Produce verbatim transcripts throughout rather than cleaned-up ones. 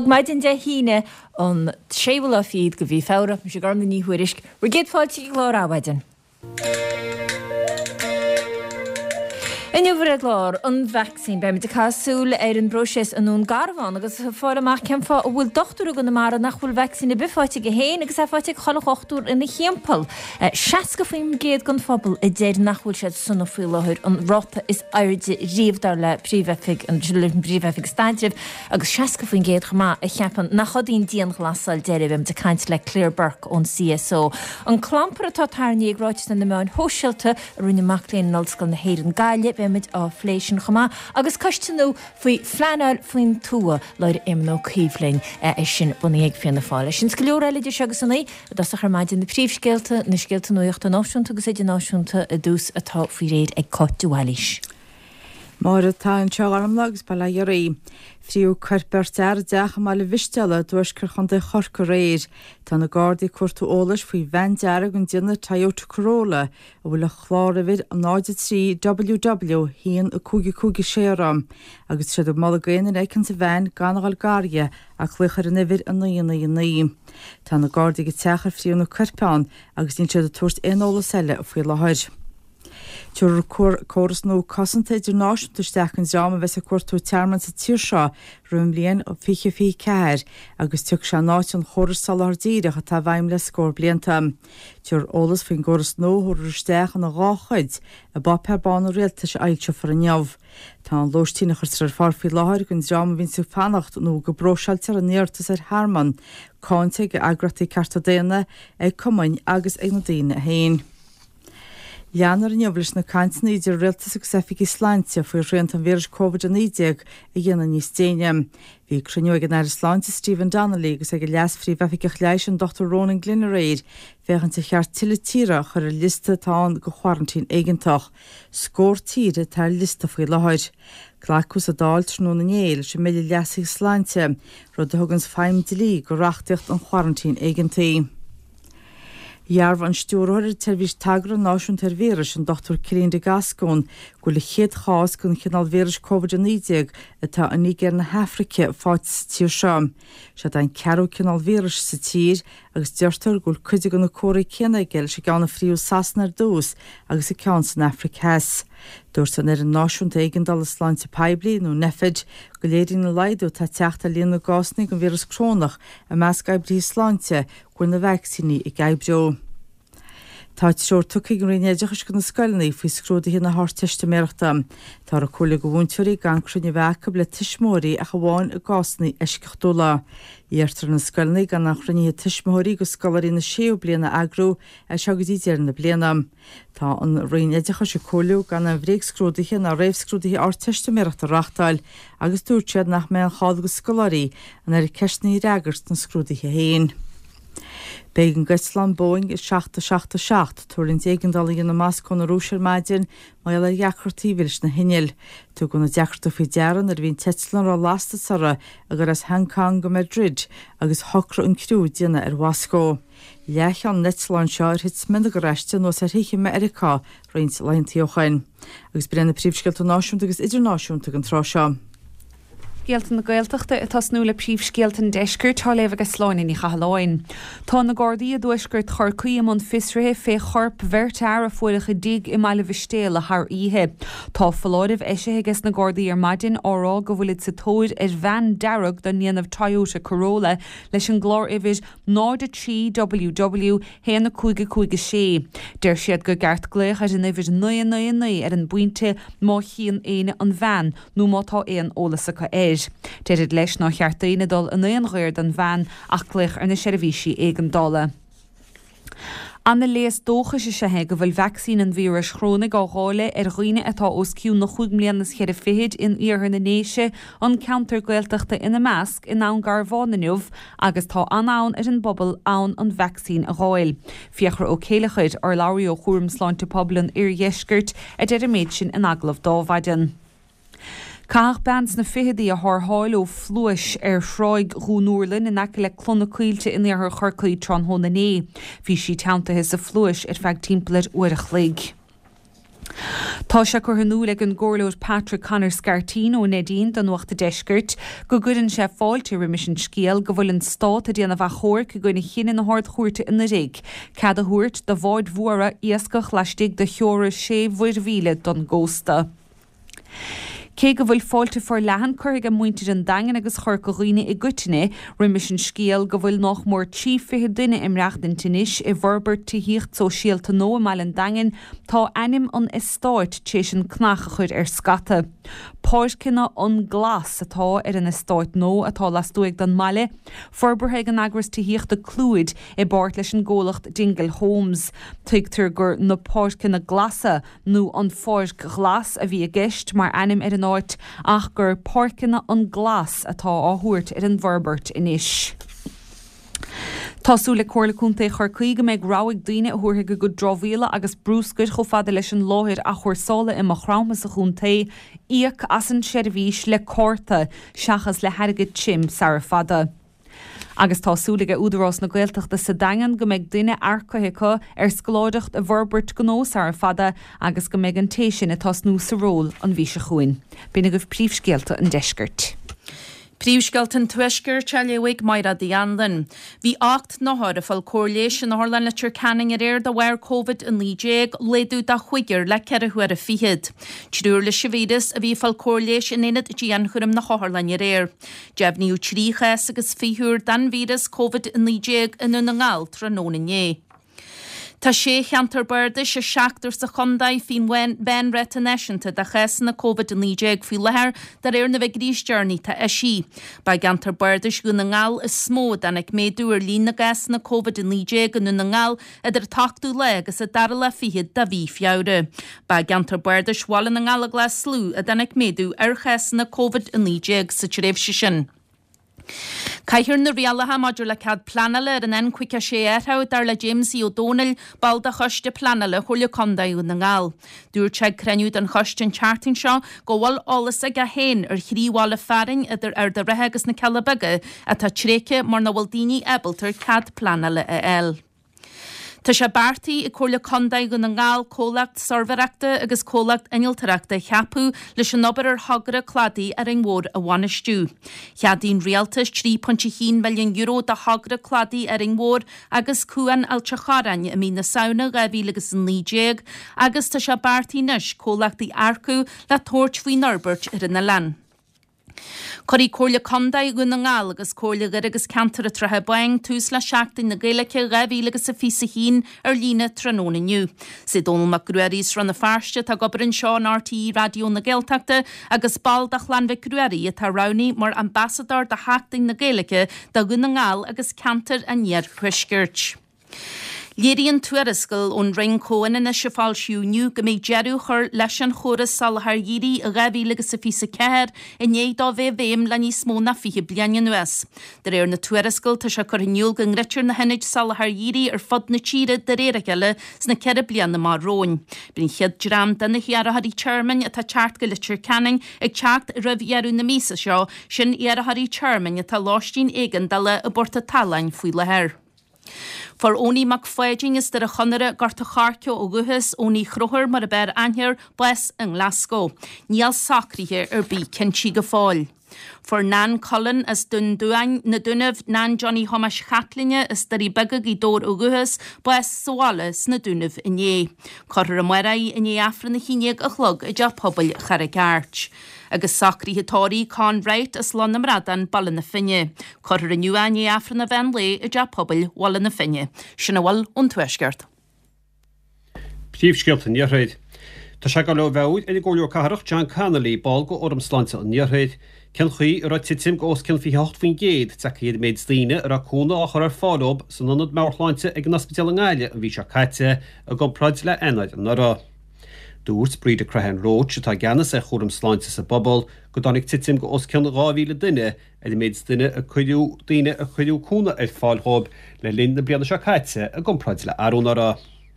Maidin de híine an séhfuil a fiad go bhí fára mu sé gar na níhuiirisk, ru géad fáiltí glár áhaidin. Inniuhar glár an vaccín be de casúil ar an broses an ún garhán agus fáil amach ceim fá bhfuil dochtú go na mar nach bhfuil vaccína bifáite go héin agus a fáite cholachochtú ina chiampel. Seaca faoim géad gon fphobal i déir nachhfuil sé sunna fú láthir an Rota is airde riomhdar le príomhefig an príomhefig staidirh agus seaca faoin géad chumá a cheapan nach chodín díon glasáil déir bim de caiint le Claire Burke ón C S O. An clampar atá tarnaí agráite na meáin hóisiilta a runne macléon nolscail na héir an gaiile mid á fléisian chumá, agus costanú faoi fleanáil faoin túa leir imnó cíomhlainn é sin bunaí ag fianna fáile. Sin scoleor eile segus sannaí, das a chumáidin na príomhscéalta na scéalta nuochta náisiúnta agus idir náisiúnta a dús atá faoi réad ag coitúhailís. Mar atá an tearm legus bailla dhearí. Friú chuirbert ar deach am le bhisteala dúisgur chun de chorca réir, tá na gádaí cuairtú ólas faoi bhain dearag an dionne Toyota Corolla a bhfuil a chláirhid an náide trí W W híon a cúgi cúgi séram, agus siad a mala gaian ag an sa bhain ganáil gária a chluchar an nifir an naíonna i naí. Tá na gádaí go techar friú na chuirpeán agus dín siad a tuairt éolalas eile a faoi láthir. Tuair córas nó cosanta idir náisiúnta isteach an drama bheits a cuairtú tearman sa tír seo rum blion ó fiche fi ceir agus tuach se náit an choras salardíireach a tá bhaim le scór blianta. Tuair ólas faoin góras nóthúr isteach an a gáchaid a ba perbán réalta se ailte for an neamh. Tá an lóistína chuir ar farfií láthir gon drama vín sú fannacht nó go broseiltear an néirtas ar Harman, cáinte go agrataí carta déana ag cumain agus ag na daine a héin. Leanar an joblis na caintna idir réaltas agus efigi sláinte faoi riant an víris COVID nineteen a dhéana níos déine. Bhí cruniú ag an air sláinte Stephen Donnelly agus ag leas frí bheifigach leis an Doctor Ronan Glenaraid fechan sa cheart tiile tíra chur a lista táin go chwarantín eigentach. Scór tíre tar lista faoi láthir. Glacús a dáilt nó na néil se mé leasig sláinte rud a thugans feim dilí go rachtacht an chwarantín eigentaí. Jarf an stúrthir telvís tagra náisiún tar víris an Doctor Ciaran de Gascón go le chéad chás gon chinál víris COVID nineteen atá a níger na Hafrice fáit tír seam. Se ein ceú chinál víris sa tír agus deirtar gúil chuide go na córa cénaigil se gána fríú sasnar dús agus i cean san Africas. Dúirsan ar an náisiúnta éigindal sláinte peblií nó nefid go léirí na leidú tá teachta líon na gásnig an víris crónach a meas gaibrí sláinte go na vaccíní i gaibreo. Tá seoir tucaigh an réineidechas go na scoilnaí faoi scrúda hí na háirteiste méireachta. Tá a chola go bhúntúirí gan crunne bhecha le tiismóirí a chaháin a gásnaí eiscechtúla. Íartar na scoilnaí gan nach chrunnithe tiismóirí go scolarí na séú bliana agrú a seagadí déir na bliana. Tá an réineidechas se choú gan an bhréig scrúdathe na réimhscrúdathe áirteiste méireachta rachtáil agus dúirtead nach mé an chád go scolarí an ar ceisnaí reagart na scrúdathe héin. Bégan Goslan Boeing is seachta seachta seacht tuairlinn éigindal na máscón na rúisiir maidin mai le deachtartíhils na hinil. Tú gona deachtarta faoi dearan ar bhín tetlan rá lasta sara agur as Hong Kong go Madrid agus thocra an cruú diana ar Wasco. Leach an Netlan seo ar hit minda go reiste nó ar hiiche me Ericá roiint leintíochain. Agus brenn na príomhscéalta náisiúnta agus idirnáisiúnta an trá seo. Géaltan na Gaeltachta atá snúla príomhscéaltan deisgur tá léh agus sláinin í chaáin. Tá na Gardaí a dúisgur chorcaí am an fisrithe fé chorp bhirtear a fuilecha dig i meile bhistéal a th ihe. Tá foláidh eisithe agus na Gardaí ar maidin árá go bhfuil sa tóid ar bhean dearag don níanamh Toyota Corolla leis an glár ihid náda trí W W héana cúige cúige sé. Deir siad go gceart gléich ar an ihid nua nua nua ar an buinte má chian éine an bhean nó mátá éon ólasacha é. Déirid leis ná cheartaína dul an éon ghuiir don bhean ach gluich ar na seirbhísí éigen dála. Anna léas dócha se sethe go bhfuil vaccín an víris chrónig á gháile ar roioine atá os ciú na chuig mblianas cheir a fihéid in iarthar na néise an counter Gaeltachta ina measc in an garbhánaneamh agus tá anán ar an bobbal ann an vaccín a gháil. Fiachar ó céalachuid ar labhraí ó chuairm sláinte poblan ar dheisgirt a deidir méid sin in aglah dámhaidin. Caach bands na fihedaí a th háil ó fluis ar shráig Rúnúrlin in aice le clona cuilte in ar chorcaí tron hóna né. Bhí si teantathe sa fluis ar feag timpplaid uair a chléig. Tá se chu hanúla an ggóirleoir Patrick Conor Scartino Nadine don nuachta deisgurt go gudann sé fáilte rimis an scéal go bhfuil an stát a déanamh a chóir go gine chin na háirt chuirte ina rig. Cad a thuirt de bháid mhuara iascach leistigh de cheora sé bhuiirhíle don gósta. Cé go bhfuil fáilte for lehan chuig an muintear an dagan agus chur go roioine i gcuiteine rimis an scéal go bhfuil nach mór tí fithe duine imreacht den tinis i bharbert tíhíocht so síalta nó meall an dagan tá anim an istáit tééis an cnacha chuid ar scata. Páircinna an glas atá ar an istáit nó atá lasúig don meile, forbarthe an agras tíhíocht de clúid i bart leis an ggólacht Dingle Homes. Tuigtar gur na páircinna glasa nó an fáirc glas a bhí a gceist mar anim ar an áit ach gur páircinna an glas atá áthúirt ar an bharbert inis. Tású le cuirlaúnta chur chuige méid ráigh daoine a thuaithe go go drómhíle agus brúscuid cho fada leis an láthir a chuirsála i mar chrámas a chúnta íoc as an seirbhís le córta seachas le harigid tsim sar fada. Agus tásúlaige údarrás na Gaeltachta sa dagan go méid duine arcathe ar scoláideacht a bharbert gnós ar fada agus go méid an téisisin a tasnú sa ról an bhí se chuin. Bína goh príomhscéalta an deisgurt. Príomhscéalta tuisgur tealaigh maira díandan. Bhí acht náthir a fáil cóirléis an Harlan letir canning ar air do bhhair COVID an líéag léadú da chuigear le ceirhuiar a fihiad. Trúr le sivídas a bhí fáil cóirléis in inad dían churim na Harlan ar air. Deabhníú tríchas agus fiúr dan víras COVID an líéag in na ngáil tra nónané. Tá sé cheantar beirde se seachtar sa chundaid fin ben retanisianta de chesan na COVID an líéag fi lethir dar ar na bheith grísjourney tá isí. Ba gantar beirdes go na ngáil is smó dan ag méadú ar lína gas na COVID an líéag an na ngáil idir tachtú le agus a dar le fihiad da bhí fiáde. Ba gantar beirdes wall na ngáil a glas slú a dan ag méadú ar chesan na COVID an líéag sa tréfhse sin. Caithir na rialaha maidir le cad planala ar an en cuice sé airthá dar le James í O'Donnell balda choiste planala chuirle condaú na ngáil. Dúr teag creniúd an choistin charting seo go bhfuil álas a ga héin ar chríhála faring idir ar de rethe agus na celabaga a tá tréice mar na bhfuil daoine ebaltar cad planala a eil. Tá sé bartaí i chuirle condaid go na ngáil cólacht sormhareachta agus cólacht innealtareachta cheapú leis an nobar ar thugara cladaí ar an mhór a bhainistú. Cheadín rialtas trí punt cinc milliún euro de thugara cladaí ar an mhór agus cuan altracharain a mí na saona rahí agus an líéag agus tá sé bartaí nes cólachtaí arcú le tóirt faoi Norbert ar na lean. Corí cóirle condaid go na ngáil agus cóirle gar agus cantar a trethe baing tús le seachtain na Gaeilge rahí agus a fisa hín ar lína trónaniu. Sé Donald McGruerys ran na fearste tá gobar an seo an R T E radio na Gaeltachta agus baldach Llanfair Gruery a tá raní mar ambassador de heachtain na Gaeilge da go na ngáil agus cantar a níor chuisgirt. Léiríonn tuairiscail ón ring cóin in se fáil siúniu go méid jeú chur leis an choras salthar dhírí a rahí agus sa fisa ceir in éag dá bheith bhéim le níos mó na fiche bliana nuas. Dar ar na tuairiscail tá se chur inniuil go ngritir na hinid salthar dhírí ar fod na tíre de réireile sna ceir bliana mar róin. Brin chiad dram den na Iarrthaí chairman a tá teart go litir canning ag teacht rah iarú na mísa seo sin Iarrthaí chairman a tá láistín éigen de le a borta talainn faoi lethir. For óní mac féiding is dar a chonere garta charcio ó guhas óní chrochar mar a ber anhir bles in Glasgow. Níl sacrithe ar bí cinsi go fáil. For nan Colin as dun duain na dunah nan Johnny Thomas Chatlinge is darí begag í dór ó guhas bles soalas na dunah iné. Corr a murai iné afran na chineag a chlog a job pobl char a gart. Agus sacrí hitóí cá reit as lonnam radan ballan na finne. Corr a nuain é afran na bhen le a job pobl wallan na finne. Sinna bhil ón tuaisceart. Príomhscéalta níorthaid. Tá se go le bhid ag ggóliú cathairach John Connolly ball go orm slánta an níorthaid. Cen chuí ar a titim go os cin fi hecht faoin géad te chéad méid slíine ar a cúna á chur ar fálob san anad mearchláinte ag an ospidéal an gáile a bhí se caite a go praid le enaid an nara. Dúirt bríd a Crahan Road se tá ganas a chóm sláinte sa bobbal go dánig titim go os cin ráhíle duine a méid duine a chuidú daine a chuidú cúna ar fáilthób le linn na bliana se caite a go praid le arúnara.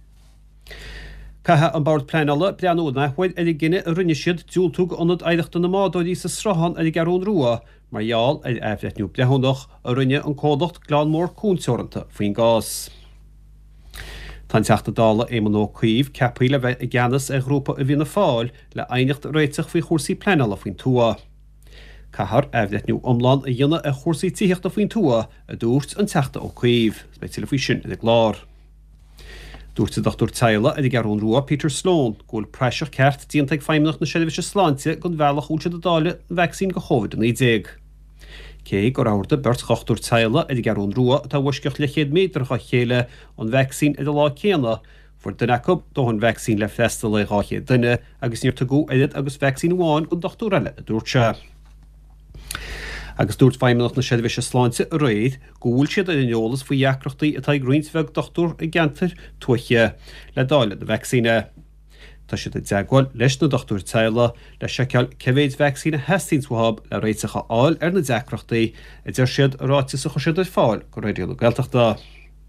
Catha an bord planala breanú nachhuiid ag gine a rinne siad dúltúg anad éireachta na mádóidí sa srahan ag garún rua, mar jaall ag efletniú blehúnach a rinne an códacht glán mór cúnseoranta faoin gás. Tá teachta dála é nó chuomh cepaile bheith a gceannas a grúpa a bhí na fáil le ainicht réiteach faoi chósaí plenala faoin túa. Cahar efdetniu omlan a dhéanana a chósaí tíochta faoin túa a dúirt an teachta ó chuomh, speisial faoi sin i glár. Dúirt a Doctor Taylor a garún rua Peter Sloan, gúil preisir ceart díontaigh feimnach na Seirbhíse Sláinte gon bhealach úlse a dáile vaccín go Covid nineteen. Cé gur áirda Bert Doctor Taylor a garún rua tá bhuisceach le chéad métar cha chéile an vaccín i lá céanna, for dunacob do an vaccín le festal le ráché duine agus níor tagú éiad agus vaccín bháin gon doctorile a dúirte. Agus dúirt feimnach na Seirbhíse Sláinte a réad gúil siad a neolalas faoi dheacrochtaí atá Greensveg doctor a gentar tuaiche le dáile na vaccíne. Tá siad a deagháil leis na Doctor Taylor le seiceal cevéid vaccíne hestínswahab le réitecha áil ar na deacrochtaí a d deir siad ráite sa chuisiad ar fáil go réidir le gailteachta.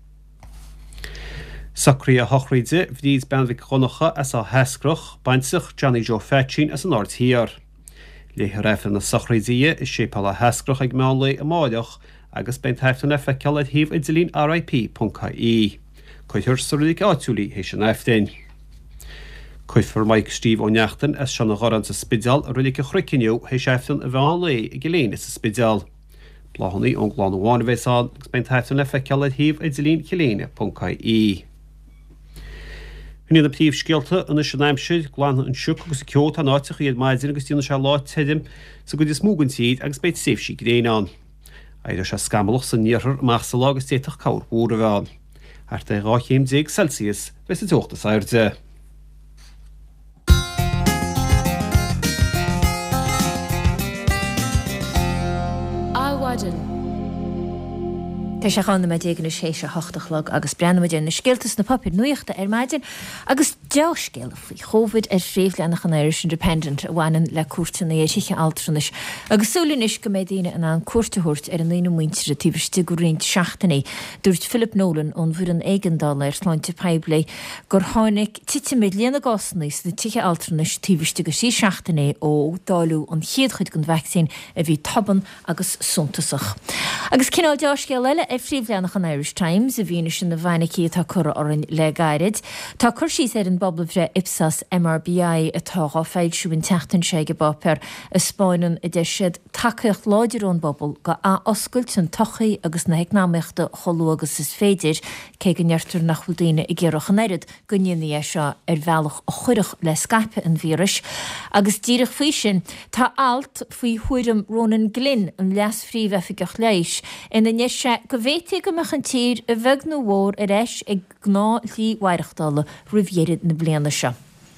Sacrí a hochríide bhdíd benmhic chonacha as a hescroch baintach Johnny Joe Fetchin as an ort hir. Léthe raifan na sacríide is sépal a hescroch ag meánla a máideach agus bent heftan a feiceal a híomh i dilín R I P dot C I. Coithir sarudig áitiúlí hééis an eftain. Coithfar Mike Steve O'Neachtan as sean a ghoran sa spidal a rulig a chruiciniu hééis eftan a bheánla i giléin is a spidal. Blahannaí ón gláán bháin bhéán agus bent heftan a feiceal a híomh i dilín chiléine dot C I. Húna na príomh scialta an is sinnéimseid gláán an siúc agus ceot an áiteach iad maidir agus tíanana se lá teidim sa go is múgan tíad agus beit séfsí gréán. Aidir se scamalach san níorthar amach sa lágus téach cabhar búra bheán. Harta ráchéim déag Celsius bes a teachta sairde. Tá sé chana me dégan na sé se hochtachlog agus breanamaidin na sciltas na papir nuochta ar maidin agus deoscéal faoi Covid ar fréomhleannach an Irish Independent a bhhainan le cuairta na éisiche altranis. Agus súlanis go médaine an an cuairtathirt ar an lína muintir a tíbiste go riint seachtaí dúirt Philip Nolan ón bhuiir an éigendal ar sláinte peibla gur tháinig tite millióna gasnaís na tiche altranis tíbiste go sí seachtaí ó dáú an chéadchuid gon vaccín a bhí taban agus suntasach. Agus cinál deoscéal eile ar fríomhleannach an Irish Times a bhíine sin na bhainnaí atá cur orin le gairid. Tá chuirsí ar an bobbal Ipsos M R B I atá á féilsiúin teachtain sé go bopper a Spáinan a d siad takeocht láidirón bobbal go a oscailt an tochaí agus na heagnámeachta cholú agus is féidir cé go neartar nach bhfuil daine i ggéireach an éirid gonneí é seo ar bhealach a chuireach le Skype an víris. Agus díirech faoi sin tá alt faoi thuirim Ronan Glynn an leas fríomhefigach leis ina ne se go bhéite go meach an tír a bheith nó mhór a reis ag gná lí wairechtála riviéad na bliana seo.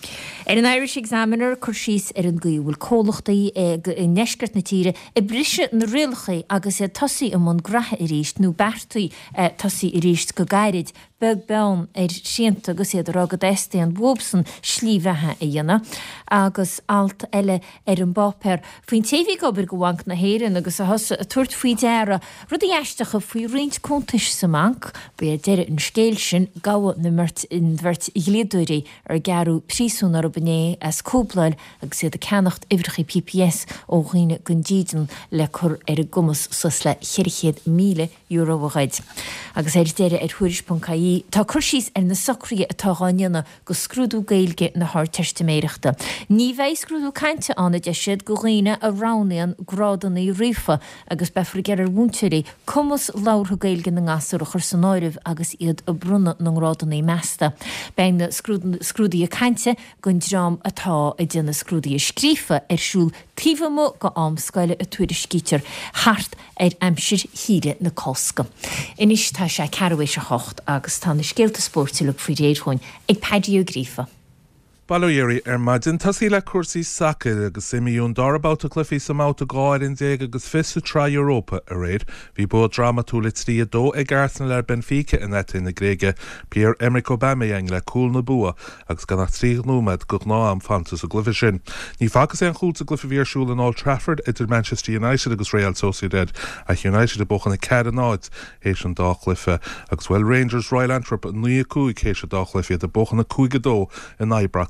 Er an Irish Examiner chur síos ar an gúil cólachtaí i neisgart na tíre i brise na rialchaí agus é tosaí am an gratha i ríist nó bertaí tosaí i ríist go gairid beg ben ar sianta agus iad ragad éiste an bhobsan slíbhethe i dhéana agus alt eile ar an bopper faoin téhí gobar go bhainc na héireann agus a thosa a tuairt faoi deara rudí eisteacha faoi riint contais sa manc ba deire an scéil sin gaha na mirt in bhirt iléadúirí ar garú prísún ar Né as cóblail agus iad a ceannacht ibrechaí P P S ó ghuiine gundían le chur ar a gumas sus le cheirichéad míle euro bhaid. Agus éidir deire ar thuiris dot C I tá chuirsís ar na socrí atá gáineanna go scrúdú gailge na thir teisteméireachta. Ní bheith scrúdú cainte anna de siad go ghuiine a ránaíon grádanna í rifa agus befra gear ar búnteirí cumas láirtha gailge na ngasar a chur san áirih agus iad a brunna na grádanna í measta. Bein na scrúdaí a cainte gon Dram atá a dhéanana scrúdaí a scrífa ar siúl tíomha go am scoile a tuaidir scítear hart ar aimsir híre na cosca. Inis tá sé cearhéis a hocht agus tá na scéalta spórtúla faoi réadhain ag peidíú grífa. Balóéirí ar maidin tasí le cuasaí saca agus simíún darabáta clufií sa máta gáirin déag agus fiú trí Europa a réid, bhí bud dramatúla trí dó ag garsan le Benfica in etin na Gréige Pierre-Emerick Aubameyang le cúl na bua agus gan nach trí nómad go ná am fantas a glufi sin. Ní fagus an chúlta glufi bhíarsúil in Old Trafford idir Manchester United agus Real Sociedad a United a bochan na cead an áid hééis an dáchlifa agus well Rangers Royal Antwerp a nua cúig hééis a dáchlifa a bochan na cúige dó in Ibrox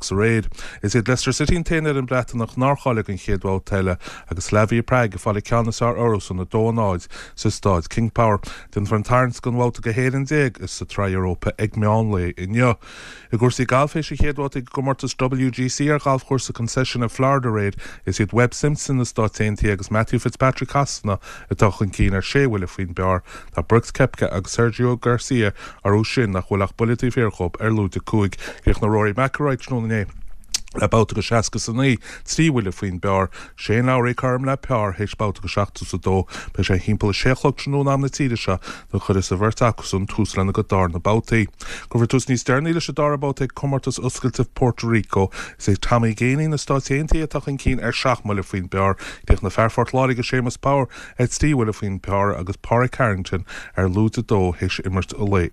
sa réid. Is iad Leicester City an téanaar an bretan nach náchalig an chéadháil teile agus Slavia Prague a fála ceannasár orus an na dónáid sa stáid King Power. Den fan tarns gan bhálta go héan déag is sa trí Europa ag meán le inniu. I gúrsaí galféis a chéadháil ag gomortas W G C ar galf chóir sa concession a Florida raid is iad Webb Simpson na stát T N T agus Matthew Fitzpatrick Hasna a dochan cín ar séhfuil a faoin bear tá Brooks Koepka agus Sergio Garcia ar ó sin nach bhfuil ach bulletí féarchop ar lúta cúig ríoch na Rory McIlroy tróna About go seaca san ní tríhfuile faoin bear sé áirí carm le pear hééis bouta go seachta sa dó be sé himppla séchlocht tróú am na tíide se do chud is a bhirrtaachgus an tús lena go dar na boutaí. Go bhir tús níos dearníile se dar about ag commartas oscailtah Puerto Rico is ag tamí géanaí na státéontaí atach an cín ar seaachmile faoin bear déach na Fairfort láí go Seamus Power ag tríhfuile faoin bear agus Páric Carrington ar lúta dó hééis immert a lé.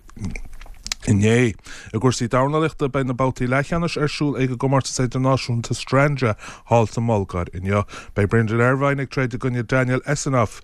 Inné, a gúrsaí darnalichta ben na boutaí lechanis ar siúl ag go gomortas idirnáisiúnta Stranja háilta Mulgad inne. Bei Brendan Irvine ag tréad a gunne Daniel Essenoff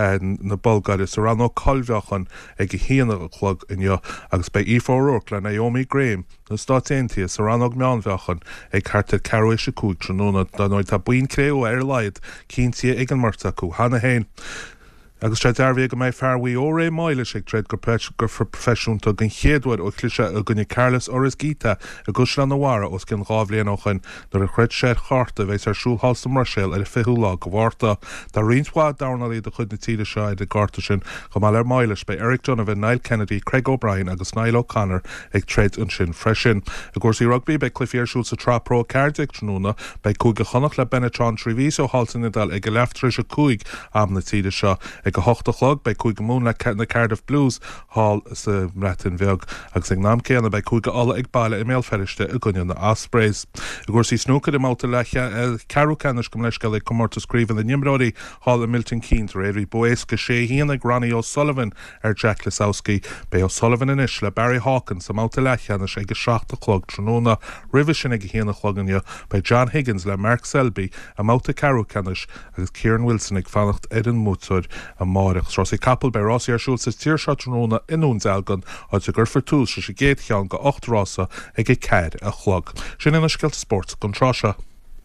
na Bulgad is ar an ó colbheachan ag go híana a chlog inne agus bei Aoife O'Rourke le Naomi Graham na státéontaí is ar an og meánbheachan ag carta carú is a cúig tróna don óid tá buin créú ar laid cíntia ag an marta acu hana hain. Agus tre darbhí go méid fearhí ó ré máile ag tréad gur gur profisiúnta gan chéadúir ó chluise a gunne Carlos Oris Gita a gus le nahara os cin gábhlíon óchain nar a chreid sé charta bheits ar siúlhalsta marsil ar a fiú lá go bhharta. Tá rionshá darnalaí de chud na tíide se ag garta sin go má ar mailes bei Eric Donovan, Niall Kennedy, Craig O'Brien agus Niall O'Connor ag tréad an sin freisin. A gúrsaí rugby bei Cliffy Arsúil sa Tra Pro Cardiff tróna bei cúig a chonach le Benetron Treviso halta nadal ag go leftris a cúig am na tíide se ag go hochtalog bei cúig mún le na Cardiff Blues hall sa mretin bheag agus ag nám céanna bei cúig alla ag baile i méalferiste a gunne na Ospreys. I gúrsaí snúcad i máta lecha carú canis gom leis gal ag comórta scríban na Nimróí hall a Milton Keynes réirí buéis go sé híana Granny O'Sullivan ar Jack Lisowski bei O'Sullivan inis le Barry Hawkins sa máta lecha na sé go seachtalog tróna rihi sin ag híana chloganne bei John Higgins le Mark Selby a máta carú canis agus Kieran Wilson ag fannacht Eden Mutsud a máireach Rossi Capel bei Rossi arsúil sa tíirse tróna inúns elgan áid a gur fortúil se sé géad cheann go ocht rása ag ag cead a chlog. Sin ina scilt sport gon tráise.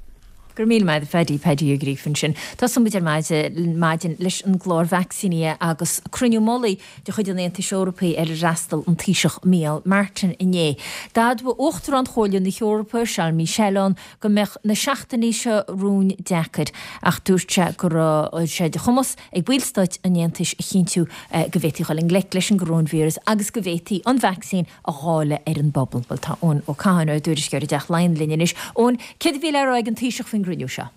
Gur mí meid fedí pedí a grífan sin. Tá som bud ar maidin leis an glór vacciní agus cruniú molí de chuid an Éantais Eorpaí ar rastal an tíiseach míl Martin inné. Dad bu ochtar an choilún na Eorpa Charles Michelon go mech na seachtaní se rún decad ach dúirte gur sé de chumos ag bhilstad an Éantais chinú go bhhétí choling le leis an grónvírus agus go bhhétí an vaccín a hála ar an bobbal bal tá ón ó cána dúidir geir deach leinlinnis ón cid bhí le ag an tíiseach fin grúise.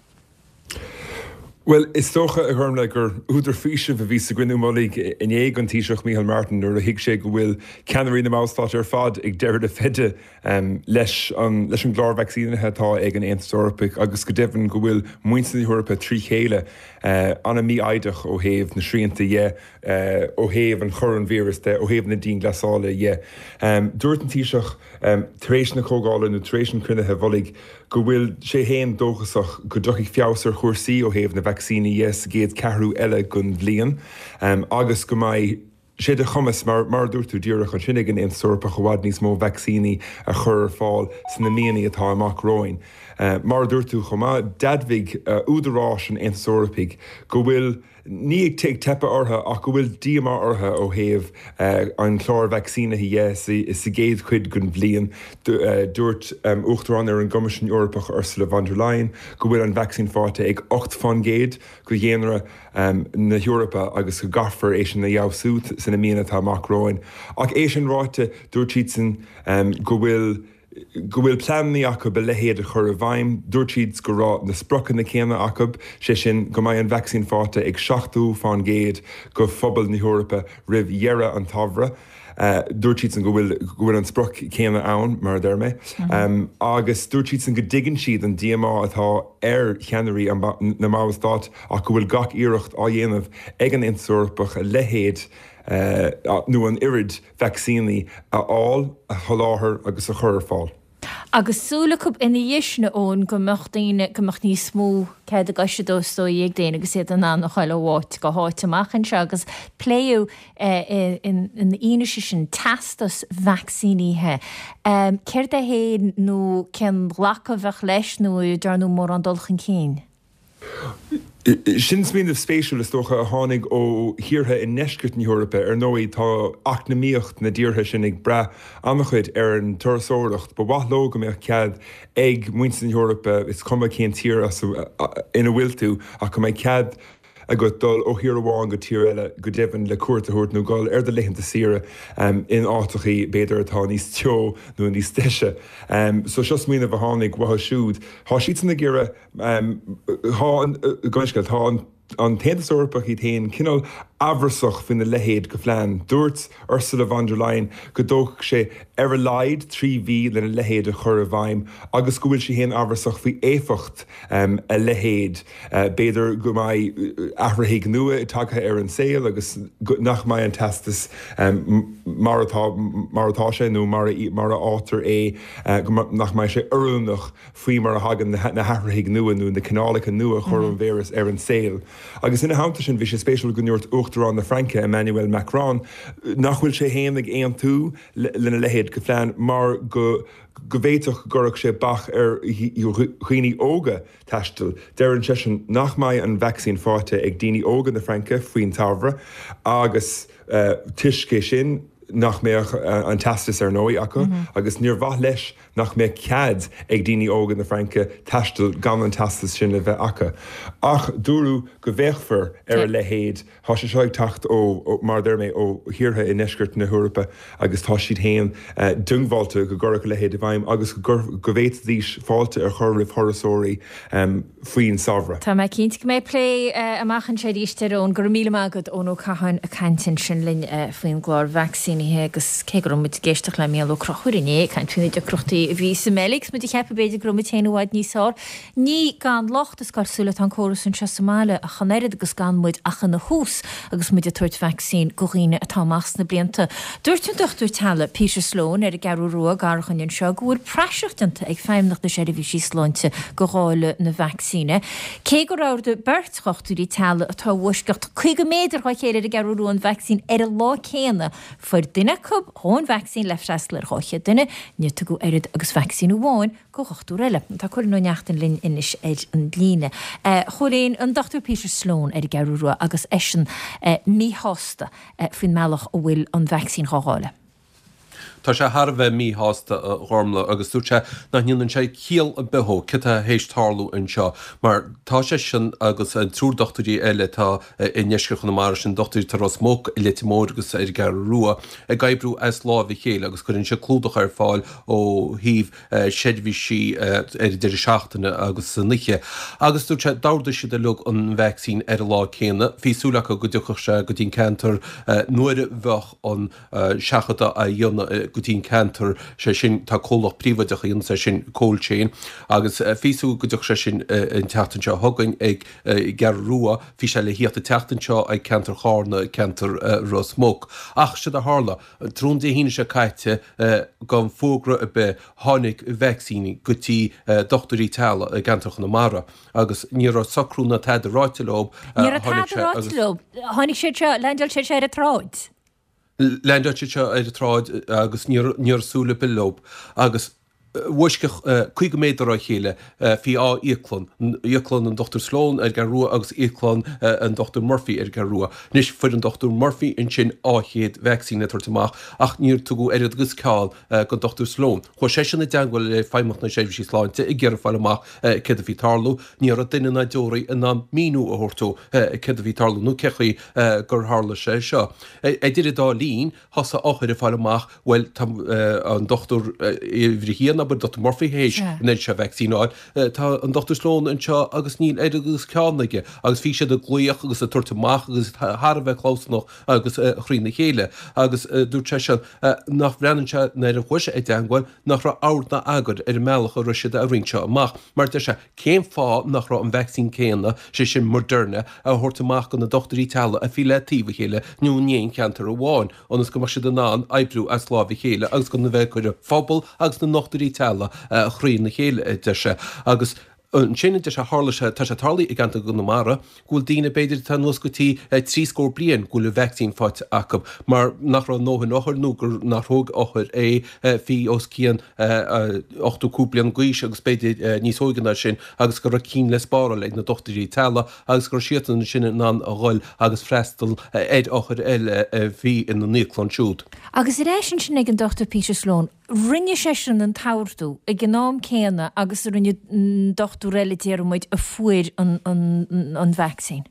Well, is stocha a gharm le gur úidir físe bh ví a grinú molig in éag an tíiseach Michael Martin nuair a hiic sé go bhfuil ceanirí na mástát ar fad ag deir de fide um, leis an leis an glár vaccínathe tá ag an Éantais Eorpach agus go deimhin go bhfuil muinsa na Eorpa trí chéile uh, anna mí aideach ó héamh na sríanta dhé uh, ó héamh an chur an vírus de ó héamh na dín glasála dhé. Um, dúirt an tíiseach um, taréis na cógála nó taréis an crunethe bholig go bhfuil sé héan dóchasach go dtuigh fiabhsar chuirsaí ó héamh na vaccíní yes géad ceathrú eile gon bblion um, agus go mai sé de chumas mar mar dúirtú díireach an sinnig an Éantais Eorpach go bhfad níos mó vaccíní a chur fáil san na míanaí atá amach roin. Uh, mar dúirtú chumá dadmhig uh, údarrás an Éantais Eorpach go bhfuil ní ag teag tepa ortha ach go bhfuil díama ortha ó héamh uh, an chlár vaccínathe yes is sa géad chuid gon bblion dúirt um, uachtarán ar an Gcoimisiún Eorpach Ursula von der Leyen go bhfuil an vaccín fáte ag ocht fan géad go dhéanara um, na Eorpa agus go gafar é sin na jaabhsút san na míana tá amachróin. Ach é sin ráite dúirt siad san um, go bhfuil go bhfuil plannaí acu be lehéad a chur a bhaim, dúirt siad go rá na sprochan na céanna acu sé sin go mbeidh an vaccín fáte ag seachtú fan géad go phobal na Eorpa ribh dhearra an tabhra. Uh, dúirt siad san go bhfuil go bhfuil an sproc céanna ann mar derme. Mm-hmm. Um, agus dúirt siad san go ddigann siad an D M A atá ar cheanirí na mástát ach go bhfuil gach iirecht á dhéanamh ag an Éantais Eorpach a lehéad Uh, nu an irid vaccíní a all a choláthir agus a chur fáil. Agus súlaúb ina dhéisna ón go meachtaine go meach ní smó cé a gaiise dóstó ag déana agus iad an an chaile bháit go háiteachchan se agus pléú in ine sin testas vaccíníthe. Ceir a héad nó cin lacha bheith leis nó dearnú mór an dulchan cín. Sin smín of spéisiúil is tócha a tháinig ó hiortha in neiscirt in Europa ar nóí tá achnamíocht na ddíortha sin ag bre amchuid ar an turasóireacht, ba bhaith lóga mé cead ag muintin in Europa is cuma cén tír ina bhfuil tú a go mé cead a go dul ó hir bháin go tíir eile go dehann le cuairrtaút nó gáil ar de leihananta sire um, in átachaí béidir atá níos teo nó níos deise. Um, so seo smína bh tháinig watha siúd. Tá siad na ggéire gaiisceil tá an Taontas Eorpach í tain cinál abrasach fin na lehéad go phlean. Dúirt Ursula von der Leyen go dóch sé ar a leid trí bhí lena lehéad a chur a bhaim, agus go bhfuil sé héan abrasach faoi éfacht um, a lehéad. Uh, Béidir go mai ahrathaigh nua i tagtha ar an saoil agus nach mai an testas um, maratá sé nó mar a átar é uh, nach mai sé urúnach faoi mar a hagan na ahrathaigh nua nó na canálacha nua chur an bhéras ar an saoil. Agus ina háanta sin bhí sé spéisiúil go nuirt Uachtarán na Franca Emmanuel Macron nachhfuil sé héanamh éon tú lena lehéad go phlean mar go go bhéiteach gurach sé bach ar chuoine óga taistil. Deir an sesin nach mai an vaccín fáte ag daoine óga na Franca faoin tabhra agus uh, tuisce sin nach mé uh, an testas ar nóí acu, mm-hmm. agus níor bhaith leis nach mé cead ag daoine óga na Franca taistil gan an testas sin le bheith acu. Ach dúrú go bhéchfar ar a lehéad, tá sé seoigh tacht ó mar d mé ó hiortha in neiscirt na Europa agus tá siad héan uh, dungháilte go gurach lehéad a bhaim agus go bhéit dhís fáilte ar chur rih thorasóirí um, faoin sabhra. Tá mé cinnta go mé lé amachchan sé díisteón gur míle agad ón ó caihan a cantin sin linn faoin glár vaccín agus cégur mit géisteach le méall crochuirné can túna de crochtaí ví sa melix mu chepa beidir grom téanúhaid níosá. Ní gan locht is garsúla an choras an Somália a chanéad agus gan muid achan na hús agus muid a tuairt vaccín goghine atá más na blianta. Dúirtún dochtú talla Peter Sloan ar a garú ruá garchan an seo gohfuil preisiirtanta ag féimnach na séidir bhí sí sláinte go gáile na vaccíne. Cé go ráir de bertchochtú í talla atá bhuiiscecht chuig go méidir chuid chéir a garú ruá an vaccín ar a lá céna for duine cub hón vaccín le freistal ar choiche duine neta go airad agus vaccín bháin go chochtú eile. Tá chuir nó neachtain linn inis éid an líne. Choléon an doctor Peter Sloan ar garú ruá agus éisian mí hásta fin meach ó bhfuil an vaccín chááile. Tá sé Harbheith mí hásta a ghormla agus dúirte nach níanann sé cíal a bethó cite hééis tarlú an seo, mar tá sé sin agus an trúdachtarí eile tá i neisceach na mar sin dochtarí tar smóg i letimór agus ar gar ruaa a gaibrú as lábhí chéile agus chuann sé clúdach ar fáil ó híh séadhí si ar idir seachtainna agus san niche. Agus dúirte dáda si de lug an vaccín ar lá chéine, hísúlacha go dúcha sé go dtín cantar nuair bheith an seachata a dhéanana go dtín cantar sé sin tá cólach príomhaideach íon sé sin cóilchéin, agus fiú go dúch sé sin an teachtanseo thugain ag gar ruaa, hí sé le híocht a teachtanseo ag cantar chána cantar ro smóg. Ach si a hála, trún dé híine sé caiite gan fógra a be tháinig vaccíní gotí doctorí talla a gantarch na mara, agus ní a sacrúna tead a ráitilob. Ní a tead a ráitilob, tháinig sé leindal sé sé a tráid. Leindate se ar tráid agus níorsúla bilób agus bhuiisce chuig méidir a chéile hí á íclan, íclan an doctor Sloan ar gar ruaa agus íclan an doctor Murphy ar gar ruaa. Nis fuir an doctor Murphy in sin áchéad vaccína tuairteach ach níor tú go ar agus cáil go doctor Sloan. Chá sé sinna deanghfuil le feimach na séh sí sláinte i ggéar fáileach cid a bhí tarlú, níor a duine na deoraí in ná míú a thuirtú cid a bhí tarlú nó cechaí gur hála sé seo. É dtí dá lín thosa áchair a fáileach bhfuil an doctor bhríhéan aber doctor Murphy hééis in se vaccínáid. Tá an doctor Sloan an seo agus níl éidir agus ceannaige, agus bhí sé a gluoach agus a tuairteach agus Harbheith chlásnach agus chrína chéile. agus dúirte se nach brenn se na a chuise é deanghil nach ra ána agad ar meach a ruisiide a rinseo amach, mar de se céim fá nach ra an vaccín céanna sé sin moderne a thuirteach gan na doctorí talla a fi letíh chéile nú níon ceantar a bháin, agus go mar si den ná ebrú as lábhí chéile agus go na bheith chuidir fphobal agus na nachtarí tela chrín na chéile de se agus an sin de se hála tá se tarlaí i ganta go mara, gúil dína beidir tá nuas gotí trí scór blian gúil le vaccín fáit acu, mar nach ra nóhan ochir nó gur nachthóg ochir é hí os cían ochtú cúblian gúis agus beidir níos óganna sin agus gur cín le spára le na dochtarí tela agus gur siatan sin ná a ghil agus freistal éid ochir eile hí in na nílán siúd. Agus i rééis sin ag an Doctor Peter Sloan, rinne sé sin an tairú ag gnáam céanna agus rinne dochtú relatéirmuid a fuir an vaccín.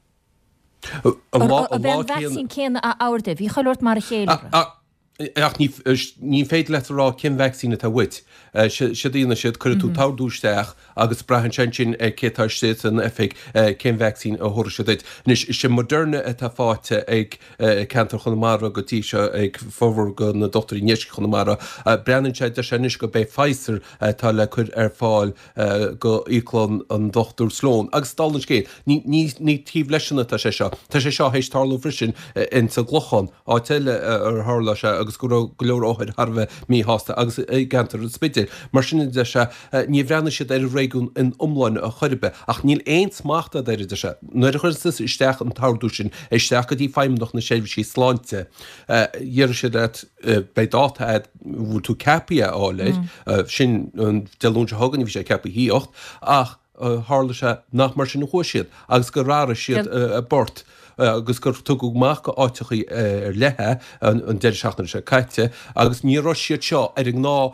A bheith vaccín céanna a áirde, bhí choirt mar a chéile. Ach ní féad lerá cin vaccína a wit. sé dtíana siad chuir tú táúisteach agus brehan sin sin cétar sé an efik cin vaccín a thuir se dit. Nis sé moderne a fáte ag cantar chunamara go tí se ag fóhar go na doctorí níos chunamara. Brennen sé de sé go bé Pfizer tá le chur ar fáil go ílán an doctor Sloan. Agus dalna cé ní tíh leisina tá sé seo. Tá sé seo hééis tarlú frisin in sa glochan á teile ar hála se agus go goleor óid Harbh mí hásta agus gantar spitir. Mar sin de se ní bhrena siad ar réún in omláin a choribe ach níl éins máachta de de se. Nuir chuir isteach an táúsin isteach go dtí feimnach na séh sí sláinte. Dhéar siad bei dáta bhú tú capia áleid sin deún se hagan bhí sé capi híocht ach hála se nach mar sin na chuisiad agus go rára siad a bort. agus gur tu goach go áitichaí ar lethe an de seachna se caiite, agus ní siad seo ar ná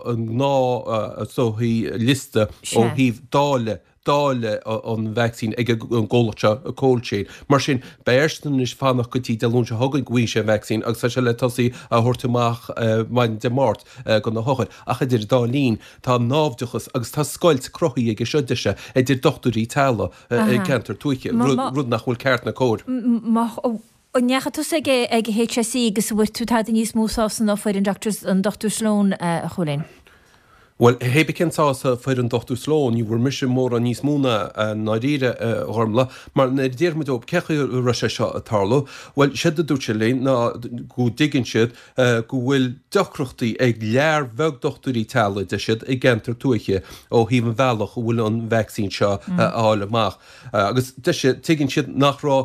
ná sóhí liste ó híh dále dále an vaccín ag an ggólacha a cóilséin. Mar sin beirsten is fannach gotí deún se hagan gí sé vaccín agus se le tosaí a thuirtamach main de mát go na hochad. A idir dá lín tá nábduchas agus tá scoilt crochií ag sedeise idir doctorí tela cantar tuiche rud nach bhfuil ceart na cód. Necha tú ag ag H S C agus bhfuir tú tá níos músásan á foiir an Doctor Sloan a cholén. Well, hebe kentása fyrir an Doctor Sloan, ní bhfuair mise mór a níos múna náíre ormla, mar na ddéirmid op cecha ru sé seo a tarlo, well, siad a dúte léin ná go diggin siad go bhfuil docrochtaí ag lear bheg doctorí tala de siad ag gentar tuaiche ó híh an bhealach bhfuil an vaccín seo ála amach. Agus de siad tuigginn siad nachrá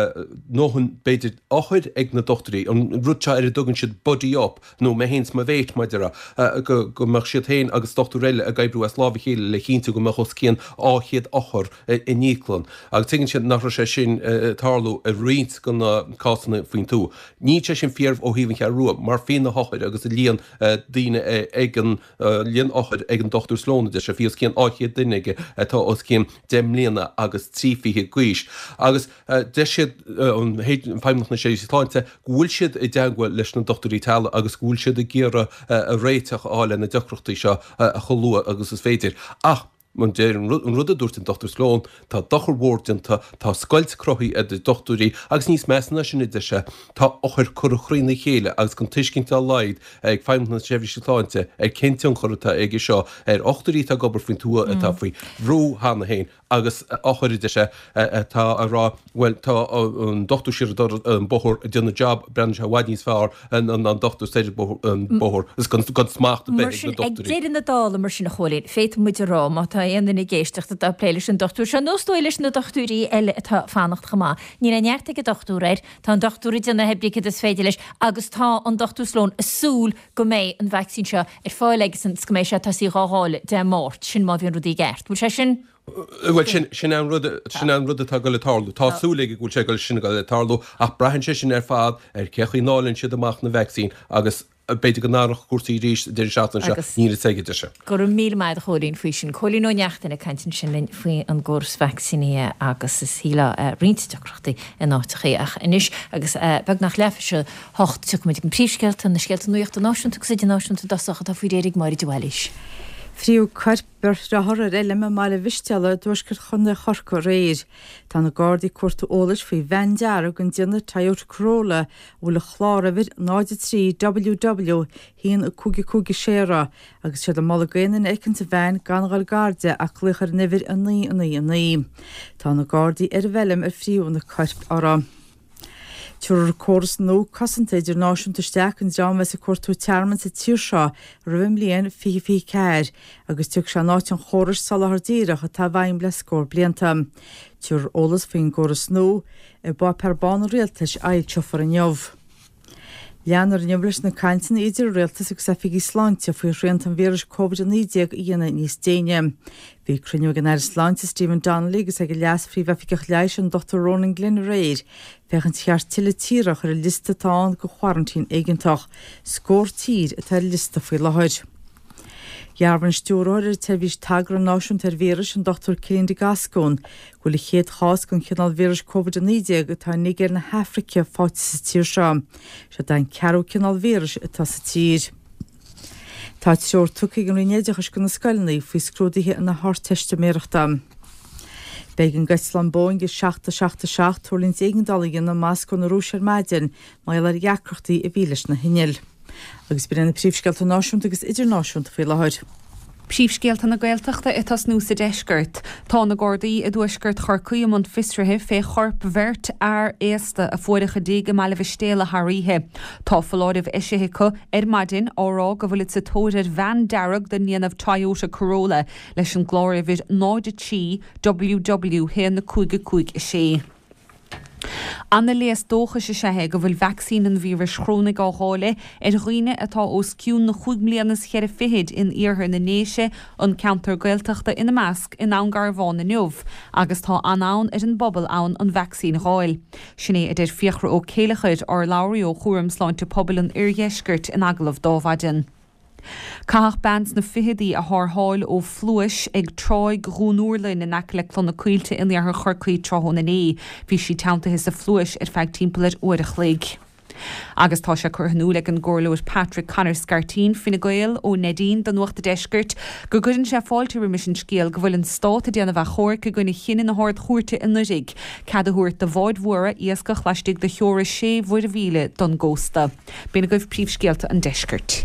nóhann beidir áchuid ag na doctorí, an rúte ar a dugann siad body up, nó me héns ma bhéit maidera go mar siad héin agus doctoréile a gaibbrú a slábh chéile le cínta go mechos cían áchiad ochor i níclan. Agus tuigginn siad nach sé sin tarlú a riint go na cásanna faoin tú. Ní sé sin fearmh ó híhann che ruúa, mar féin na hochaid agus a líon daine ag an líon ochid ag an Doctor Sloan de se fios cían áchiad duine atá os cían dem líana agus trífiche gcuis. Agus de siad an feimnach na sé sláinte gúil siad i deanghfuil leis na doctorí tala agus gúil siad a ggéire a réiteach áile na decrochtaí seo a cholua agus is féidir. Ach, man déir an rud a dúirt an Doctor Sloan, tá dochar bhórdianta tá scoilt crochaí a de doctorí agus níos measna sin de se tá ochir chuchrína chéile agus gan tuiscinnta leid ag feimna séhí seláinte ag cinntean chorta ag seo ar ochtarí tá gobar faoin túa atá faoi bhrú hána héin agus ochir de se tá ará bhfuil tá an doctor siar an bothir a duna job brenn se bhaidníos fearr an an doctor séidir an bothir is gan smacht a bheith na doctorí. Ag déir na dála mar sin na cholín, féit muid rá má tá aonanna géisteachta a pléiles an doctor se nóstóiles na doctorí eile atá fannacht chamá. Ní a neartta go doctorréir tá an doctorí duna hebblicha is féidir leis agus tá an Doctor Sloan asúl go méid an vaccín seo ar fáilegus an go méid se tá sí ráála de mórt sin má bhíon rudí gceart. Bhil sé sin? Well sin sin an rud sin an rud atá go le tarlú. Tá súlaige gúil sé go sinna go le tarlú ach brehann sé sin ar fad ar cechaí nálinn siad amach na vaccín agus beidir go nárach cuasaí ríis de seatan se ní teige se. Gur mí maid a choín faoi sin cholín ó neachtainna caiintin sin faoi an gcóras vacciní agus is híle rintteachreachtaí in áitichaí ach inis agus beg nach lefa se hocht tu mit an príomhsceilta na sceilta nuocht a náisiúnta sé náisiúnta dasach a faoi réig marí dúhailis. Fríú chuirber a thora eile me máile bhisteala dúisgur chuna chorca réir. Tá na gádaí cuairta ólas faoi bhean deara gon déanana Toyota Corolla bhfuil a chlára bhir náide trí W W híon a cúgi cúgi séra agus siad a mála gaianana écinnta bhein ganáil garde a chluchar nihir a ní a ní a ní. Tá na gádaí ar bhelim ar fríú na chuirp ara. Tuair córas nó cosanta idir náisiúnta isteach an drama sa cuatú tearman sa tír seo roim líon fi fi ceir agus tuag se náit an choras salathar díireach a tá bhaim le scór blianta. Tuair ólas faoin córas nó i ba perbán réaltais ail teofar an neomh. Leanar neblis na caiintin idir réaltas agus sa fií sláinte faoi riant an víris COVID níideag íana níos déine. Bhí cruniú gan air sláinte Stephen Donnelly agus ag leas frí bheitfiach leis an Doctor Ronan Glyn Réir fechan teart tiile tíreach ar a lista táin go chuarantín eigentach scór tír atá lista faoi lehaid. Jarban stúráir tar bhís tagra náisiún tar víris an Doctor Céin de Gascón goil i chéad chás gon cinál víris COVID níideag atá niger na Hafrice fáte sa tír seo. Se dain cearú cinál víris atá sa tír. Tá teor tucaigh an rinéideachas go na scailnaí faoi scrúdaithe na háteiste méireachta. Beag an Gaislan Bóing is seachta seachta seach túlinn éigendalaigh na máscó na rúsir maidin mai ar jaacrochtaí i bhílis na hinil. Agus brenn príomhscealta náisiúnta agus idirnáisiúnta faoi lehaid. Príomhscéalta na Gaeltachta i tas nús a deisgurt. Tá na Gordaí i dúisgurt chorcaíam an fisrathe fé chorp bhirt ar éasta a fuidecha díga meile bhistéla Haríthe. Tá foláidh isithe chu ar maidin órá go bhfuil sa tóidir Van Darragh den níanamh Toyota Corolla leis an glóir bhid náide tí W W hé na cúige cúig i sé. Anna léas dócha se sethe go bhfuil vaccín an víris chrónig á hála ar roiine atá os ciún na chuig mblianas cheir fihéid in iarthar na néise an counter Gaeltachta ina measc in an garbháin na neomh, agus tá anán ar an bobbal ann an vaccín ráil. Sinné idir fiochra ó céalachuid ar labhraí ó chuairm sláinte poblbal an iargheisgurt in agalamh dámhaidin. Caach bands na fihidí a thortháil ó fluis ag tráid grúnúirla na nac le clona cuilte in ar chorcaí trothna é, bhí si teanta his a fluis ar feag timpplaid uair a chléig. Agus tá se chuthanú le an gcomhlóir Patrick Conor Scartín Fine Gael ó Nadine don nuachta deisgurt go gurinn sé fáilte mission scéal go bhfuil an státa déanana bheith chóir go gona chinine na háirt chuirte in nurig, cad a thuirt de bháid mhuara íasca chhlaistigh de cheora sé bhuiir a bhíle don gósta. Bína goibh príomhscéalta an deisgurt.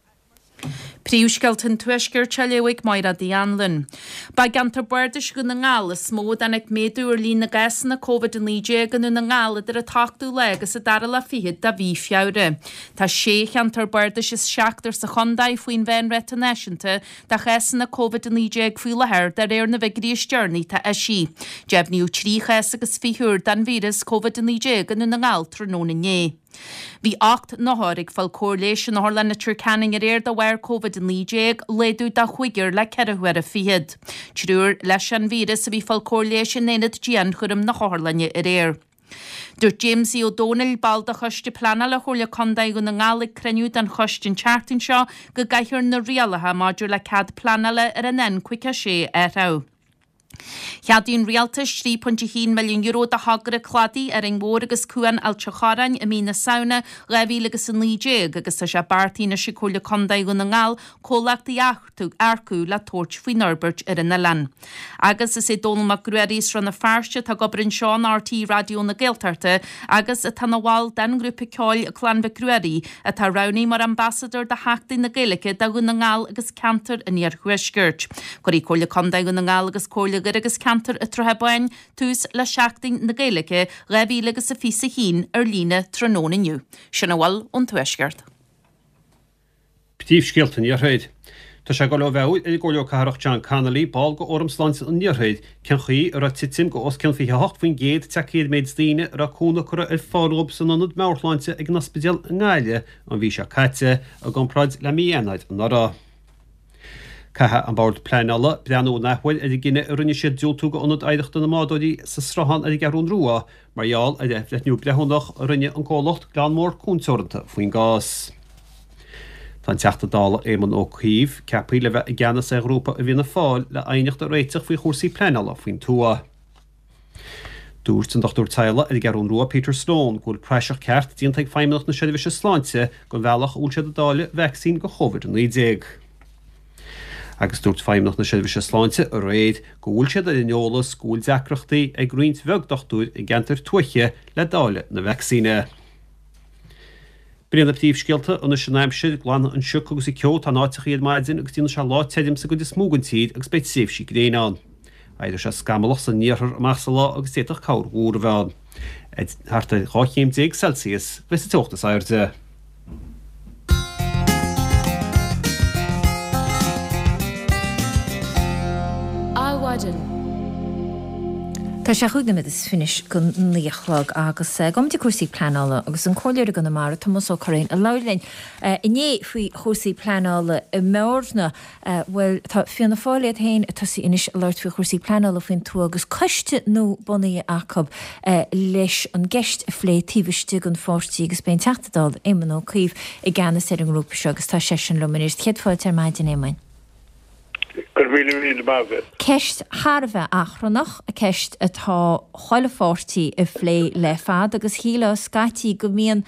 Príomhscealta tuisgur tealaigh maira Dianlin. Ba gantar buirdeis go na ngála smód anag méadú ar lína gas na COVID níideag gan na ngála ar a tachtú legus a dar le fiad da bhí fiáre. Tá sé cheantar buirdeis is seachtar sa chundaid faoin bhein retanisianta da chesan na COVID níideag faoi lethir dar éar na bhigrí stearnaí tá eisí. Jebniú trí ches agus fiúr dan víras COVID níideag gan na ngál tróna né. Bhí acht náthraigh fáil cóirléis an Harlan na Turcanning ar éir do bhhair COVID níideag léadú da chuigear le ceirehhuiir a fiad. Trúr leis an víras a bhí fáil cóirléis an éad dían chuirim na Harlanne ar éir. Dúirt James E. O'Donnell ball de chuiste plana le chuirla condaid go na ngála creniú an chustin chartin seo go gaiithir na rialatha maidir le cad planala ar an en cuica sé ará. Cheadún rialtas trí pont un milliún euro de hagra chladí ar an mór agus cuan altecharáin a mína saona rahí agus an lídéag agus tá se bartína si chuirla condaid go na ngáil cólachtaí achtú arcú le tóirt faoi Norbert ar in lan. Agus is é Donald McGruerys ran na fearste tá gobrinn Seán R T radio na Gaeltachta agus a tan bháil den grúpa ceáil a Clan McGruery a tá raní mar ambassador de heachtaí na Gaeilge da go na ngáil agus cantar in ar chuisgurt. Choirí chuirla condaid go na ngáil agus cóirla agus cantar a trothabáin tús le seachtain na Gaeilge rahí agus a fisa hín ar lína trónaniu. Sinna bhil ón tuisgurt. Príomhscéalta níorthaid. Tá sé go le bheith i ggóileo carach John Connolly ball go ormsláinte an níorthaid cen chuí ar a titim go os cen fi hocht faoin géad teicéad méid stíine ar a cúna chura ar fáróp san anad meirláinte ag na spidéal ngáile an bhí se caite a gompraid le míanaid an ará. Cathe an bord pleinala breanú nachhfuil a gine rinne sé dúltú go anad aideachta na mádóí sa srahan a garún ruá, marall a defletniú brehonnach rinne an gálacht glanmór cúnteoranta faoin gás. Tá teachta dála éman ó chuomh cepaí le bheith i gceannas Eorúpa a bhína fáil le aoineachta réiteach faoi chósaí pleinala faoin túa. Dúirt an Doctor Taile a garún ruá Peter Sloan gúil preiseach ceart díontaigh feimimech na seidir se sláinte go bhealach úlsead a dála vaccín go COVID níideag. Agus dúirt feimimech na seidir se sláinte a réad go bhúlsead a ineola scúil deacreachtaí ag grúint bheagdochtúir i gceantar tuaiche le dála na vaccíne. Brianna príomhscéalta an sinnéimse glan an siú agus i ceol tá náiteach iad maidin agus tína se lá teidim sa go is smúgan tíad agus beit séfsí gréán. Aidir se scamalach san níorthar amach sa lá agus téach cabhar úr bheán. Harta cháchéim déag Celsius, vis tuachtas airde. Áhaidan. Tá sé chuúna mid is finis go níochlog agus gomtí cuasaí pleála agus an choir gan mar Thomas ó choréin a leirlein. Iné faoi chosaí pleála i mórna bhfuil tá fianna fáiliad hain a tusaí inis leirt faoi chosaí pleála faoin tú agus coiste nó bunaí acab leis an gceist a phlé tíbhaiste an fórtíí agus ben teachtadáil éman ó chuomh i gceanna sé an grúpa se agus tá sé an luminéis cheadfáil ar maidin émain. Ceist Harbheith achrannach a ceist atá choile fórtaí i phlé le fad agus híle scatí go mííon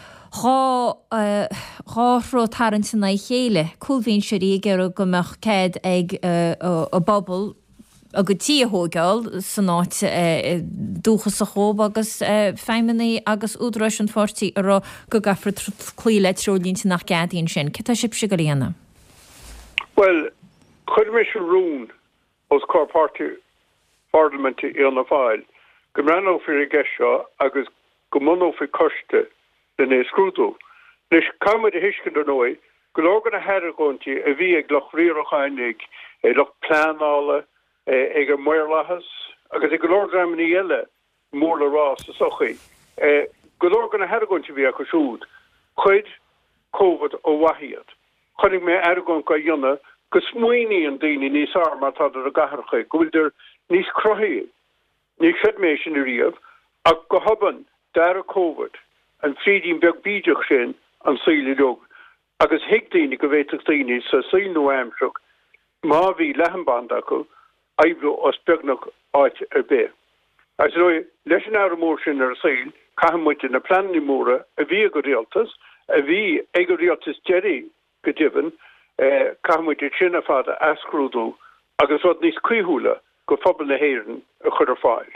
ráró tarint na chéile, coolhín se í gur gomach céad ag a bobbal a go títhógáil san áit dúchas a chób agus feimimeí agus údráis an fórtaí ará go gafra chuile trolínta nach ceadaíonn sin. Cetá sib se go réana? Well, chud me se rún os cá party parliamenti an a fáil, go ranó fi a geisio agus go monó fi coste den é scrúdó. Nis kamid a hiiscin an nói, go lágan a head gonti a bhí ag loch rirochainig, e loch planála, ag a muirlachas, agus ag go lágan í eile mór le rás a sochi. Go lágan a head gonti bhí a chusúd, chuid COVID ó wahiad. Chunig me ergon go dionne, go smuoine an daoine níos armar tá a gaharcha, go bhfuil der níos crothí, níos fedméis sin a riamh, ach go haban dar a COVID an frídín beag bíideach sin an saoile dog, agus hic daoine go bhéiteach daoine sa saoil nó aimseach, má bhí lehanband acu, aibhlú os beagnach áit ar bé. As roi leis an ára mór sin ar a saoil, cahammuite na planní móra a bhí go rialtas, a bhí ag go rialtas Jerry go divan, cahammuide sinna fada ascrúdú agus rud níos cuiúla go phobal na héireann a chud ar fáil.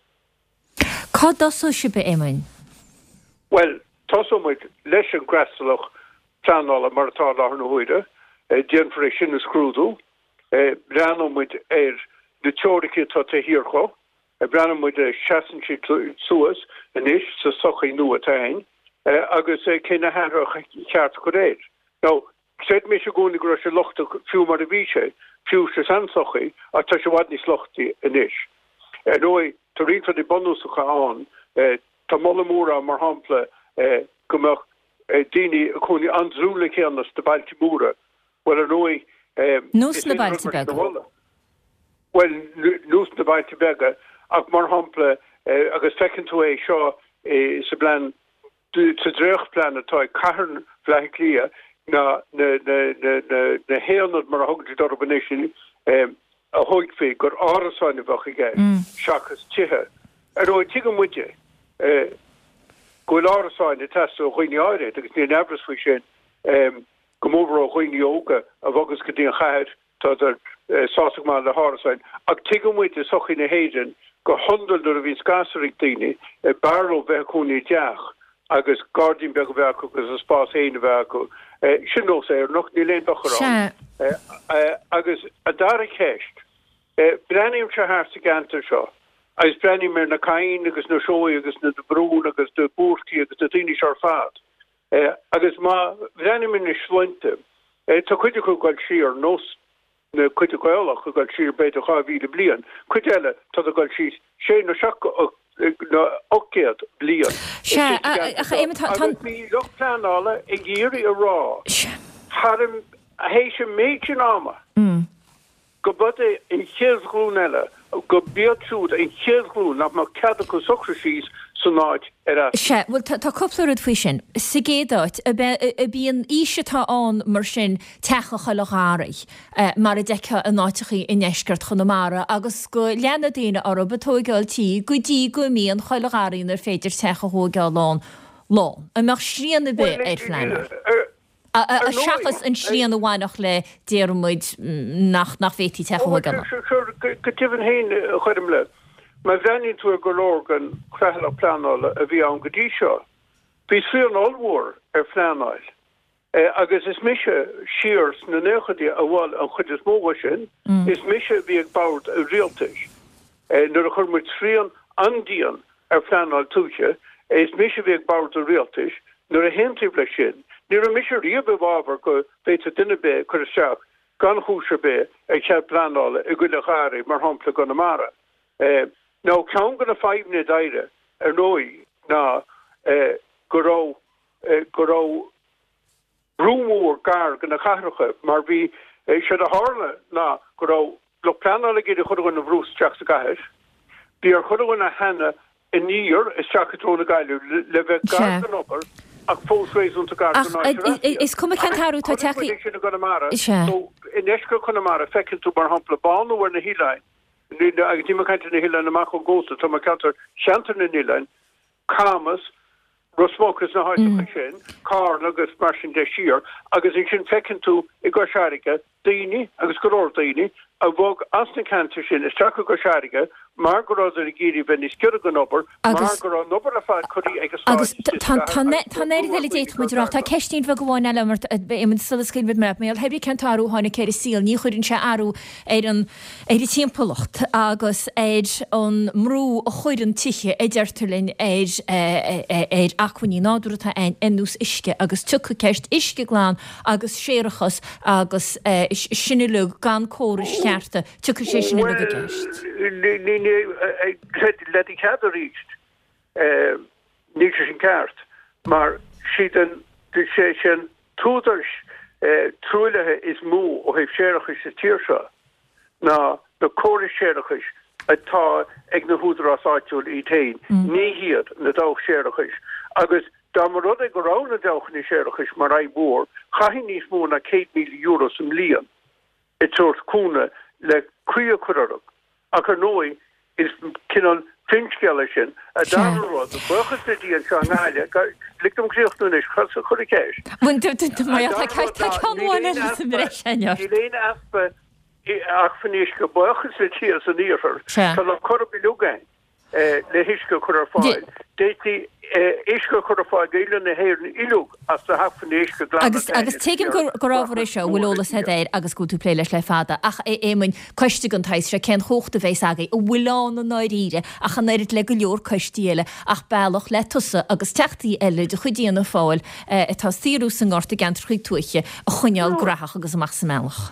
Cá dosú sibe éimein? Well, tosámuid leis an grastalach planála mar atá láthar na huide, déanfar é sinna scrúdú, breanmuid ar na teoricií tá a hiorcho, breanmuid a seasansi suas inis sa sochaí nua tain, agus cinna hanrach cheart go réir. Now, Sed me se goni gro se lochta fiú mar a víse, fiú se sansochi, a ta se wadni slochti in ish. En oi, to rinta di bonusach aan, ta mollemúra mar hapla, gomach dini koni anzrúle keannas de Baltimúra, well en oi... Nús na Baltibega? Well, nús na Baltibega, ach mar hapla, agus fecinn tú é seo, se blan, sa dreigplan atá cairn vlaich lia, na na na na na na héanad mar a hogad dorbanéisisin a hoig fé gur árasáinna bhacha ige seachas tithe. Ar ó tuigem muide goil árasáinna testa ó chuoine áire, agus ní nebras faoi sin go mór ó chuoine óga a bhagus go dtíon chaid tá ar sáach má le hárasáin. Ach tuigem muide sochaí na héidir go hundal a bhín scasaigh daoine barró bheith chuúnaí deach agus Guardian beg bheacu agus a spás héine bheacu. Sin nó sé ar noch ní léon bachar agus a dar a cheist brenim se haar sa gantar seo agus brenim mar na cain agus na sói agus na brún agus de búrtí agus de daoine sear fad agus má brenim na slinte tá chuide chu gáil siar nós na chuide goilech chu gáil siar beit a chá bhíle blian chuid eile tá a gáil si sé na seach na okéad blian. Se, loch planála i géirí a rá. Harm a hééis sem méidjin ama. Go bud in chéadglún eile, go beadsúd in chéadglún nach mar cead go socrasís san náid ar as. Se, well tá copplarúd faoi sin, sa géadáit a bíon ísetá an mar sin techa chalagáraigh mar a decha a náitichaí in eisgart chunamara agus go leanna daine arab a tógáiltí go dtí go mííon chalagáraín ar féidir techa hógáil lán lán. A mar sríanna be ar fleanna. A seachas an sríanna bhhainach le déarmid nach fétí techa hógáil. Go tíhann hain chuidim le. Ma bhrenin tú go lorgan crehla planála a bhí an godí seo. Bhí frí an allhór ar fleanáil. Agus is mise siars na néchadí a bháil an chud is móga sin, is mise bhí ag báirt a rialtais. Nuair a chur muid fríon andíon ar fleanál túise, is mis bhéh bar a réaltis, nuair a hentíh le sin, ní a mis riomh bhábhar go féit a duine bé chu seach gan chúise bé ag che planála i go le cháir mar hapla go na mara. Ná cean gan na feimne daire ar nói ná gorá gorá rúmór gar gan na characha mar bhí se a hále ná gorá le planála gé a chugan na bhrús teach a gaiis, bí ar chugan na hena in níor is teachtrona gaiú le bheith gar an opair ach fósréún a gar is cum ceantarú tá teí in eisce chunamara fecinn tú mar hapla banúhar na hílein agus tí caiinte na hiile amach go gósa tá cantar seantar na nílein camas Rosmóchas na háide sin cá agus mar sin de siar agus in sin fecinn tú i go seige daoine agus goráir daoine a bhg as na cantar sin is teach go seige mar gorá a géirí ben is ceir gan opair mar gorá nobar a fád chuí agus agus tá éidir déit muidirach tá ceistín bh goháin eilemmart imn sulascin bid me méil hebí cantarú hána céir síl ní chuirn se airú éidir an éidir timpplacht agus éid an mrú a chuirann tiche é deirtarlinn éid éid acuní náúirtá ein enús isce agus tucha ceist isce gláán agus séirechas agus sinnilu gan córis chearta tucha sé sin le geist. let ik had reached niet sin kaart maar si den de sé toeders troilige is moe of heeft séchis se tierse na de chore séchis atá ag na húdra asáitiúil itéin ní hiad na dách séchis agus da mar rud go ra na dechan i séchis mar ra bór chahi níos mó na cé mil euro sem lían it soort koene le krie kurrug a nói is kin an finskelle sin a darod de burgers die an Shanghai ligt om gezicht doen is gas goede keis. Helene aspe ach fanneeske burgers die an niefer kan op kor belogein le hiske kur fa de die iske chu fá géile na héirn ilú as a haffanéisce gla. Agus agus tem goráhar seo bhfuil ólas éir agus go tú plé leis le fada ach é émin coiste an tais se cén chóchtta bhééis aga ó bhfuilán na náíre a chan éidir le go leor coistíile ach bailach le tusa agus teachtaí eile de chudíanana fáil atá tíú san gáta gan chuí tuiche a chuneáil grathach agus amach sa meach.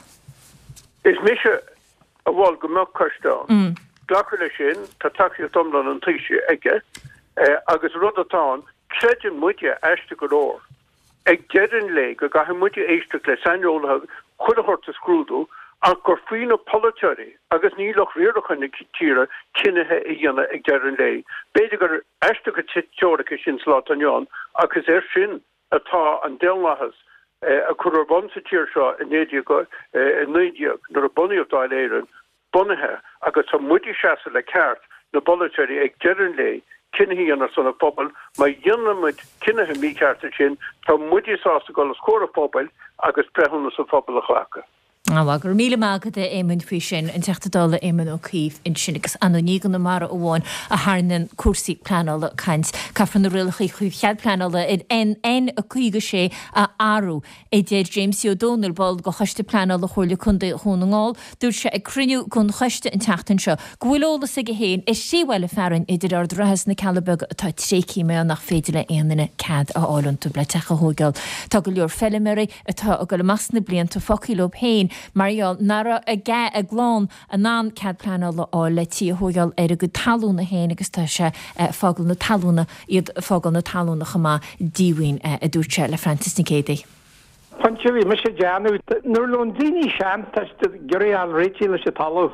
Is mise a bháil go meach coisteán. Glachar lei sin tá takeí domlan an tuise aige. Uh, agus rudatá creidir muide eiste go róir ag dean le go gath muide éiste le sanolthe chuidirhort a scrúdú a gur faoine politeí agus nílach riirchan na tíre cinnethe i dhéanana ag dean le. Béidir gur eiste go teoracha sin slá anán agus ar sin atá an dénachas uh, a chur bon sa tíir seo in éidir go in néideag nar a buíomh dáil éan bunathe agus tá muide seasa le ceart na politeí ag dean le. Kinne an son pobl, ma dionne met kinnethe míkarte sin, tá mudi sásta go a scóra pobl agus prehunna sa pobl a chhlacha. Á gur míle mágad é éiminn fao sin an teachtadála éiminn ó cíh in sinnigus an nígan na mar óháin a hánan cuasaí planála caint cafran na rilachaí chuh chead planála in ein a chuige sé a áú é déad James O'Donnell bal go choiste planála chuirla chunda hónaáil dúir se ag cruniú gon choiste in teachtain seo. Gohfuilolalas ag héin is síhile fearan idir ar drahas na Calabug atá tréí mé nach féidir le aanaine cad a álan tú ble techa hógal. Tá go leor fellimeirí atá a go le masna blianta focaílob héin Marial nara a ga a glán a ná cad planála á le tí hógal ar a go talúna héin agus tá se fágal na talúna iad fágal na talúna chamá díhain a dúirte le Francis na Cédaí. Pansevi me sé deanú nuair lón daoine sean tá gurí al réití le se talú.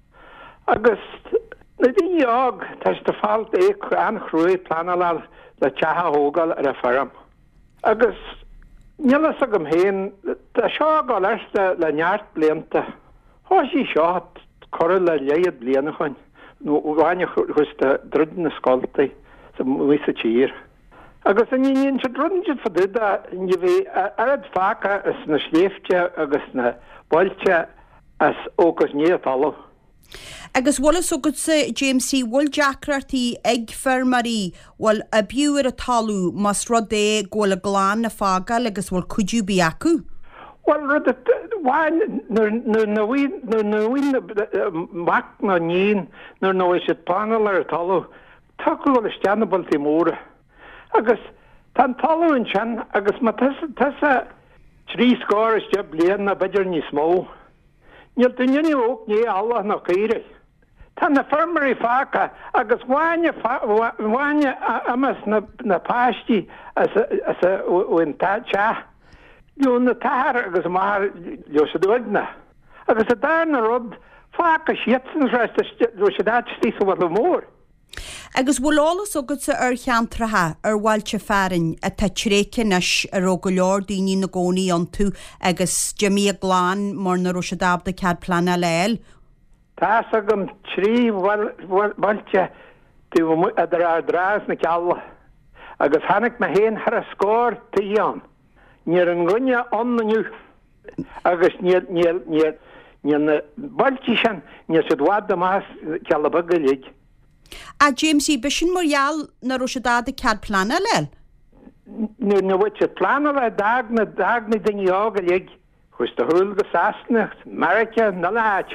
Agus na daoine ág tá de fáilt é an chrúí planála le teatha hógal ar a feram. Agus Nílas a gom héin tá seo gá leiste le neart blianta. Tá sí seo choir le léad bliana chuin nó bhhaine chuiste druden na scoltaí sa mí sa tír. Agus a níon se druden fa duda ní bhí arad fáca is na sléifte agus na boilte as ógus níotála. Agus bhlas ó go James C. bhfuil deacratí ag fermarí bhfuil a bíúar a talú mas rud é ggóil a gláán na fágal agus bhfuil cuidú bí acu? Well rud bháin nó bhín mac na níon nó nó is it panel ar talú tuú go steannabaltí móra. Agus tá talhain sin agus má tusa trí scóir is de blian na beidir ní smó. Níl duine óg ní Allah nach chéire. Tá na fermarí fáca agus bháine bháine amas na páistí bhain táte. Dún na táir agus mar leo sa dúna. Agus a dána rud fáca siatsan ru sé dátí sa bhfuil mór. Agus bhlálas agad sa ar cheantrathe ar bhailte fearin a tá trécinis ar ó go leor daoine na gcónaí an tú agus Jimmy a gláán mar na roise dabda cead plana leil. Tá agam trí bhailte idir ar drás na cealla. Agus hanig me héon ar a scór taíán. Níor an gunne annaniu agus níor na bailte sin níor sa dhád amás cealla baga léig. A James í bisin marall na roise dáda cead plana leil? Nu na bhid se plana le dag na dag na daine ága léig chus de thuúil go sasnacht, America na láid.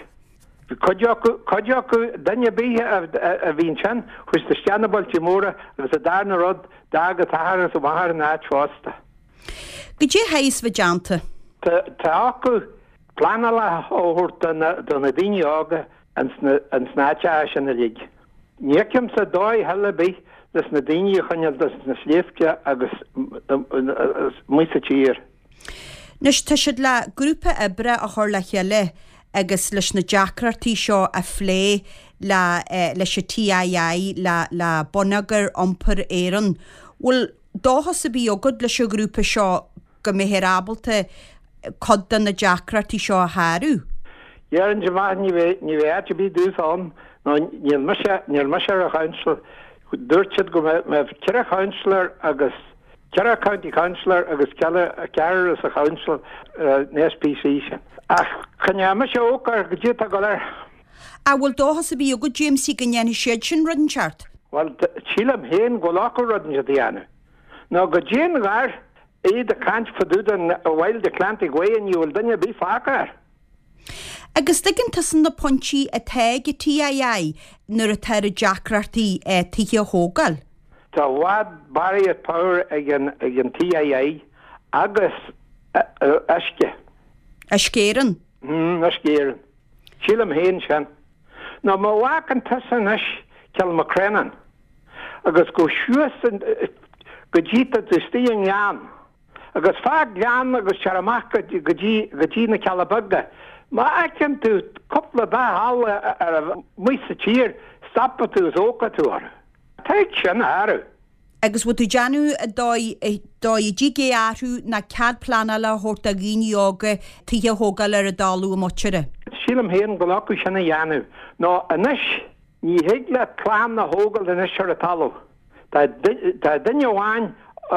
Coideacu danne bíthe a bhín sin chus de steannabaltí móra agus a darna rud dag a táthar sa bhar na áitfásta. Go dé hééis bh deanta? Tá acu plana le óhúirt donna daine ága an snáte sin na léig. Nícem sa dóid hela bí leis na daine chuineal na sléifce agus muosa tír. Nus tá siad le grúpa ibre a chuir le cheile agus leis na deacratí seo a phlé leis a T I I le bonagar ompar éan. Bhfuil dáchas a bí agad leis a grúpa seo go méhérábalta codan na deacratí seo a háú? Dhearan de maith ní bhéit bí dúsán nó níl me sé a chansel dúirtead go me ceire chansler agus ceire county councillor agus ceire ceir a chansel na S P C sin. Ach chunne me se ócar go dtí a go leir. A bhfuil dáchas a bí agad James í gnéana séad sin rudan teart? Well sílam héin go lácu rudan a dhéana. Ná go déan gar iad a cant faúdan a Wild Atlantic Way an bhfuil danne bí fácar. Agus dagin tasan na pontí a teige T I I nuair a teir a deacratí tithe hógal? Tá bhád Barrier Power ag an T I I agus eisce. Eiscéireann? Mm, eiscéireann. Sílam héin sin. Ná má bhacan tasan is ceall ma crenan. Agus go siúsan go ddíta do stíon lean. Agus fág lean agus tearamach go dtí na ceallabagda. Ma ecem tú coppla dá hall ar a muosa tír stappa tú óca tú ar. Teid sin áru. Agus bhfu tú deanú a dóid G G áú na cead plana le thuirt a gíine ága tithe hógal ar a dáú a motere. Sílam héan go acu sinna dheanú. Ná anis ní héig le clám na hógal in is ar a talú. Tá duine bháin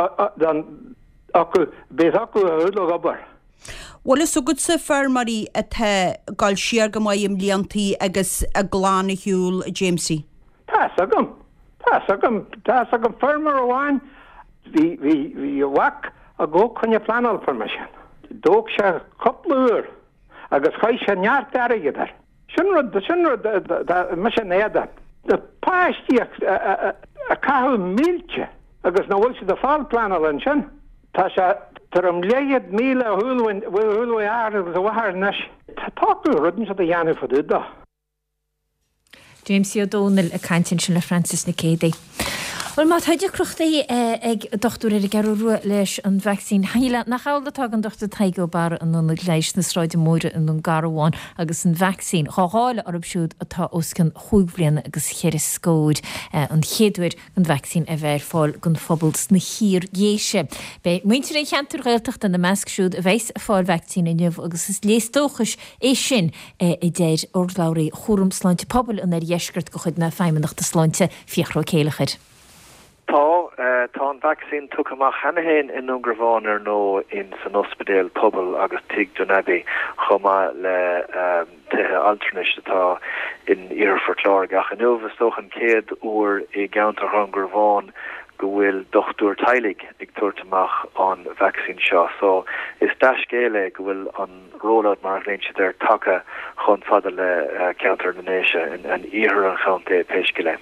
acu bés acu a úla gobar. Bhfuil sugad sa fermarí a the gáil siar go maim líontaí agus a gláánna hiúil Jamesí? Tá agam. Tá agam tá agam fermar amháin hí bhac a ggó chunne planal ferma sin. Dóg se coppla agus chaid sé neart aige dar. Sin rud sin rud me sé néada. De páistí a caithú mílte agus nó bhfuil si de fáil planal an sin. Tá se tar am léiad míle thuúin bhfuil ar agus a bhhar nes. Tá táú rudan sa a dhéanú faúda. James O'Donnell a cantin sin le Francis na Cédaí. Well má taidir cruchtaí ag dochtú ar garú leis an vaccín heile nach cháildatá an dochta taigeo bar an an leiis na sráide móire an an garháin agus an vaccín chááile arb siúd atá oscan chuúgblian agus chéir scóid an chéadúir an vaccín a bhéir fáil gon fphobals na hir géise. Bei muintir é cheantar réiltecht an na measc siúd a bheits a fáil vaccín in nniuh agus is léistóchas é sin i déir orláirí chórumsláinte pobl an ar dhéisgurt go chud na feimimeach de sláinte fiochró céalachaid. Tá tá an vaccín tu amach hanahéin in Ungarváin ar nó in san ospedéal pobl agus tig Jonabi chuma le tuthe alternate atá in Iarfortlár gach an nuh stoch an céad uair i gceantar Ungarváin go bhfuil dochtúir teilig ag tuairteach an vaccín seo. So is dascéile go bhfuil an rollout mar léintse ar take chun fada le ceantar na néise an ihir an chaunta péisce le.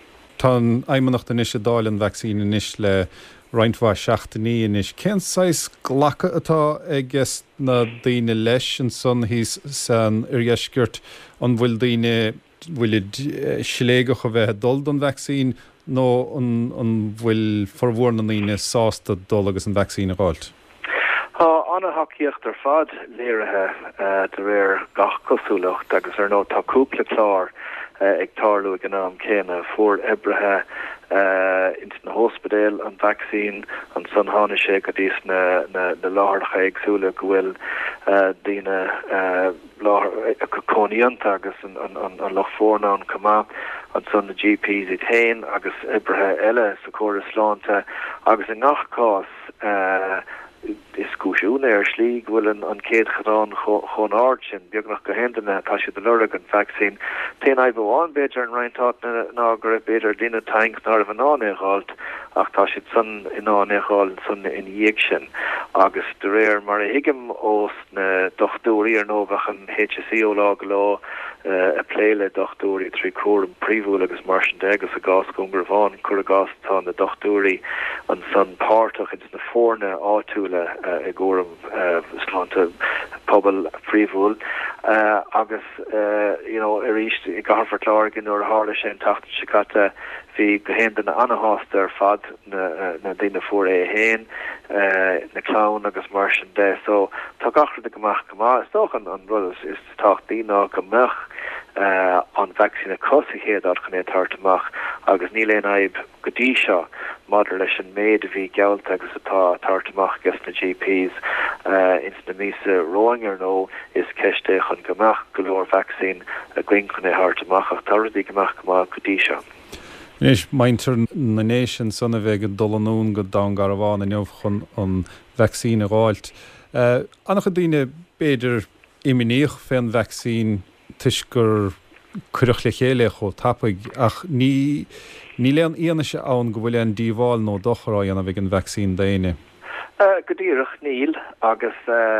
Tá aimimenacht in is dáil an vaccín in is le reinintha seachtaí in is cenáis ghlacha atá agus na daine leis an son hís san arheiscirt an bhfuil daine bhfuil siléigech a bheith dul an vaccín nó an bhfuil forhór na daine sásta dul agus an vaccín a gáilt. Tá anna haíocht ar fad léirethe de réir gach cosúlacht agus ar nó táúpla chlár ag tarlú gan am céine fuór ebrethe int na hospedéil an vaccín an san hána sé go dtís na láharcha agsúla go bhfuil daine cóíonanta agus an loch fórna an cumá an san na G Ps i tain agus ebrethe eile sa choras sláinte agus in nachcás is cúisiún ar slí bhfuil an céad charán chun áit sin beag nach go hendanna tá si de lureg an vaccín té a bháin beidir an reinintá ná gur beidir duine tank ná an ánéáilt ach tá si san in ánéáil san in dhéag sin agus de réir mar a hiigem os na dochtúí ar nóbach an H S C ó lá go lá a pléile dochtúí trí cuam príomhú agus mar sin agus a gás gungur bháin chu a gastá na dochtúí an san páirrtaach ins na fórne áúile i ggóm sláinte pobl príomhúil agus ar ríist i garfarlár gin nuair hála sé tata sicata hí go héan na anhaásta ar fad na daine fuór é héin na clán agus mar sin de so tá gachar goach goá istóchan an rud is táchttaí ná go meach an vaccína cosí héad ar chun é tartamach agus níléon aib godí seo madidir leis an méid a bhí gealt agus atá tartamach gus na G Ps ins na mísa roing ar nó is ceiste chun goach go leor vaccín a gling chun é hartamach ach tarí goach goá godí seo. Is maintar na nation sanna bheith go dolanún go da gar bháin in chun an vaccín a gáilt. Annach a dtíine beidir imimeíoch fé an vaccín tuisgur cuireach le chéile cho tappaig ach ní ní leon íana se ann go bhfuil an díomháil nó dochrá anna bheith an vaccín daine. Godíireach níl agus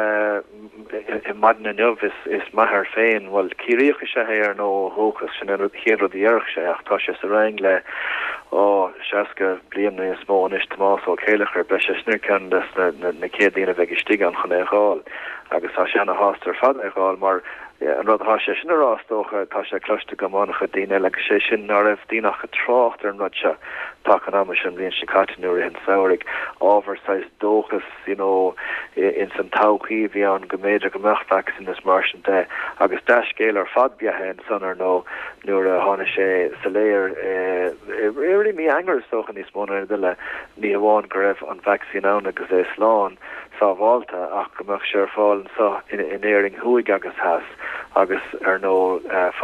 i madna nuh is is maithar féin bhil círíocha sé ar nó hóchas sin chéad dhearach sé ach tá sé sa rein le ó seaca blianana is mó is tomás ó chéilechar be se snir cean na céadíana bheith istí an chun é gáil agus tá sé anna hástar fad é gáil mar an rud há sé sin arástócha tá sé cloiste gománacha daine le sé sin ná raibh dínacha trácht ar an rud se tá an am sin bblion sicatinúir hen saorig ábhar sais dóchas you know in san tauchaí bhí an go méidir gomeach vaccín is mar sin de agus deiscéil ar fad beathe an san ar nó nuair a tháina sé sa léir éirí mí angar sochan níos móna duile ní bháin go raibh an vaccín ann agus é sláán sábháilta ach gomeach sé ar fáil sa in éing thuig agus has agus ar nó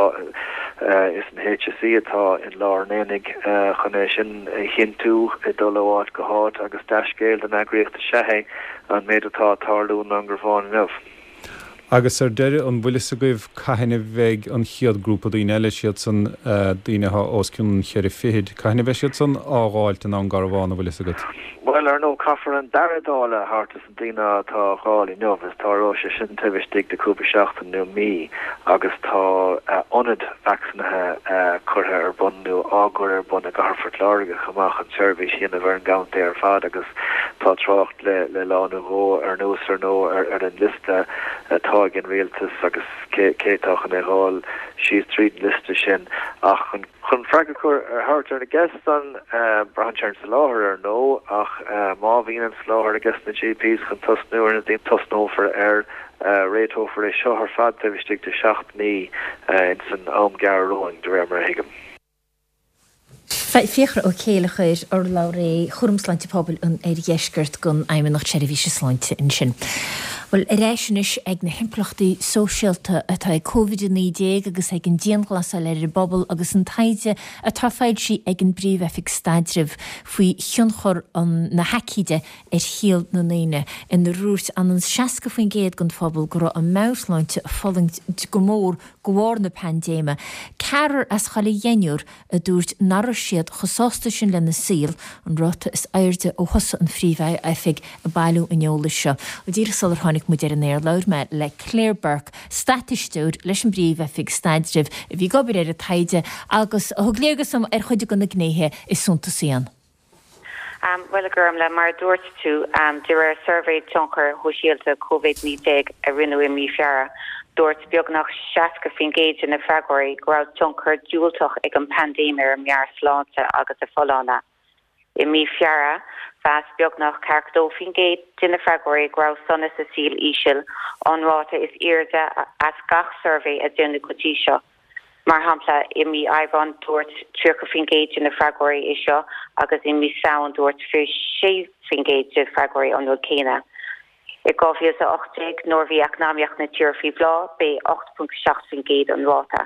is an H S C atá in lánénig chuné sin chin tú i dulháid go háit agus deiscéil den agréocht sethe an méid atá tarlún an gur bháin nuh. Agus ar deire an bhuiile a goibh caihanna bheith an chiad grúpa daoine eile siad san daoinetha osciún cheir fiid. Caihanna bheith siad san ágáilt an an garbháin a bhuiile a go. Well ar nó caafar an daradála hartas an daine tá gáil i nuh is tárá sé sin tuhistí de cúpa seachtain nó mí agus tá onad vaccinathe chutha ar bunú águr ar bun a garfart láige chamach an service sin a bhar an gaanta ar fad agus tá trácht le le lána ró ar nús ar nó ar an liste tá gin réaltas agus cétáchan é gáil síos tríd liste sin ach chun chun freigacur ar hart ar na gestan brahansearn sa láthir ar nó ach má bhíon an sláthir a gas na G Ps chun tosnúir na dtíon tosnófar ar réitófar é seo ar fad tahistí de seacht ní in san am garróing de réir mar hiigem. Fichar ó chéile chuir ar lá ré churumsláinte pobl an éidir dhéisgurt gon aimime nach televíse sláinte in sin. Well réisiis ag na himplachtaí sóisialta atá ag COVID nídé agus ag an díonglas a leir bobbal agus an taide a táfáid si ag an bríomh efik staidrih faoi thiúnchor an na haiciide ar chial na naine in na rút an an seaca faoin géad gon phobal go an másláinte falling go mór gohhar na pandéma. Cearar as chala dhéanúr a dúirt nar siad chosásta sin le na síl an ráta is airde ó hosa an phríomheh efik a bailú in eola seo. O dír sal ar tháinig mu ar an éirlair me le Claire Burke, statisteúr leis an bríomh fig staidirh bhí gobir ar a taide agus thugléirgus ar chuide go na gnéthe is súnta sían. Um, well a gurm le mar dúirt tú um, de ar survey tunker ho síalta COVID nítéag a rinne i mí fiara. Dúirt beag nach seaca fin géid in na February go tunker dúiltoch ag an pandémir am jaar sláinte agus a follána. I mí fiara, fas beag nach carcdó fin géid in na February go sunna sa síl ísil anráta is irde as gach survey a dúna gotí seo. Mar hapla i mi Ivan dúirt trícha fin géid in na February is seo agus i mi saoin dúirt fi sé fin géid in February an céine. I gofios a ochtig nor vi economiach na tíorfi blá be eight point six fin géid an ráta.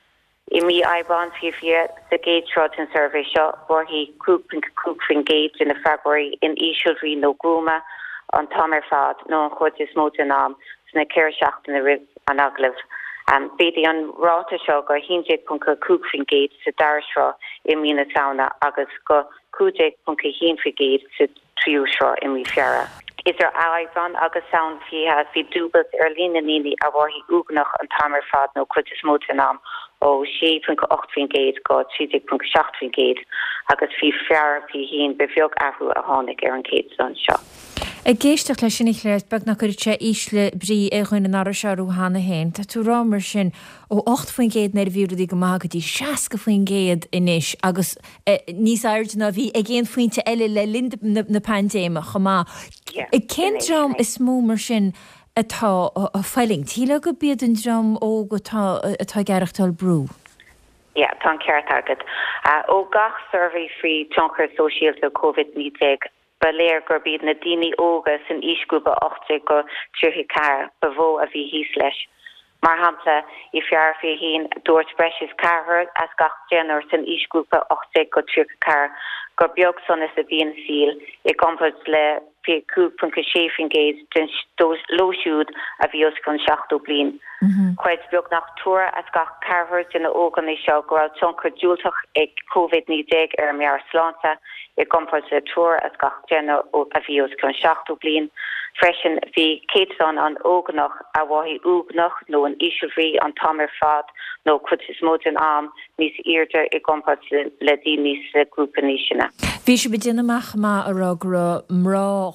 I mi Ivan fi fi the géid trotin survey seo war hi cúg fin géid in na February in Ishilrí no grúma an tamar fad no an chud is móta nám sna ceirseach in na rib an aglah. Um, Bedi an ráta seo go hinjig punca cúg fin géid sa darsrá i mína sauna agus go cújig punca hin fi géid sa triúsrá i mí fiara. Is er aibhan agus sound fi has fi dúbas ar lína níli a war hi úgnach an tamar fad no chud is móta nám ó sé punca eight fin géid go trídig punca six fin géid agus fi fiara fi hin befiog ahrú a hánig ar an céid son seo. A géisteach lei sin ich leir bag na chuirte ísle brí é chuin an ara seú hána héin, Tá tú rámar sin ó eight faoin géad na bhíúí go mágadtí seaca faoin géad inis agus níos airna bhí ag géon faointe eile le linde na pandéime chumá. I cénrám is mó mar sin atá a feiling tíle go bead an dram ó go atá geachtal brú. Yeah, tá ceart agad. Ó gach survey frí tunker sosiálta COVID nítéag beléir gur bíad na daoine ógas in ísgrúpa ochtaigh go tríocha car bhó a bhí híos leis. Mar hampla i fear fé hín dúirt breis is carthir as gach déanúir san ísgrúpa ochtaigh go tríocha car gur beag son is a bhíon síl i gcompad le fé cúg punca sé fin géid den lóisiúd a bhí os chun seachtó bliain. Chuid beag nach túra as gach carthir den na ógan é seo go raibh tuncar dúilteach ag COVID nítéag ar mear sláinte I gompas le túr as gach déanna a bhí os chun seachtó bliain. Freisin bhí céadson an ógnach a bhhaithí úgnach nó an ísilrí an tamar fad nó chud is mód an am níos irde I gompas le daoine sa grúpa níisina. Bhí sé bedinneach má a ra gur mrá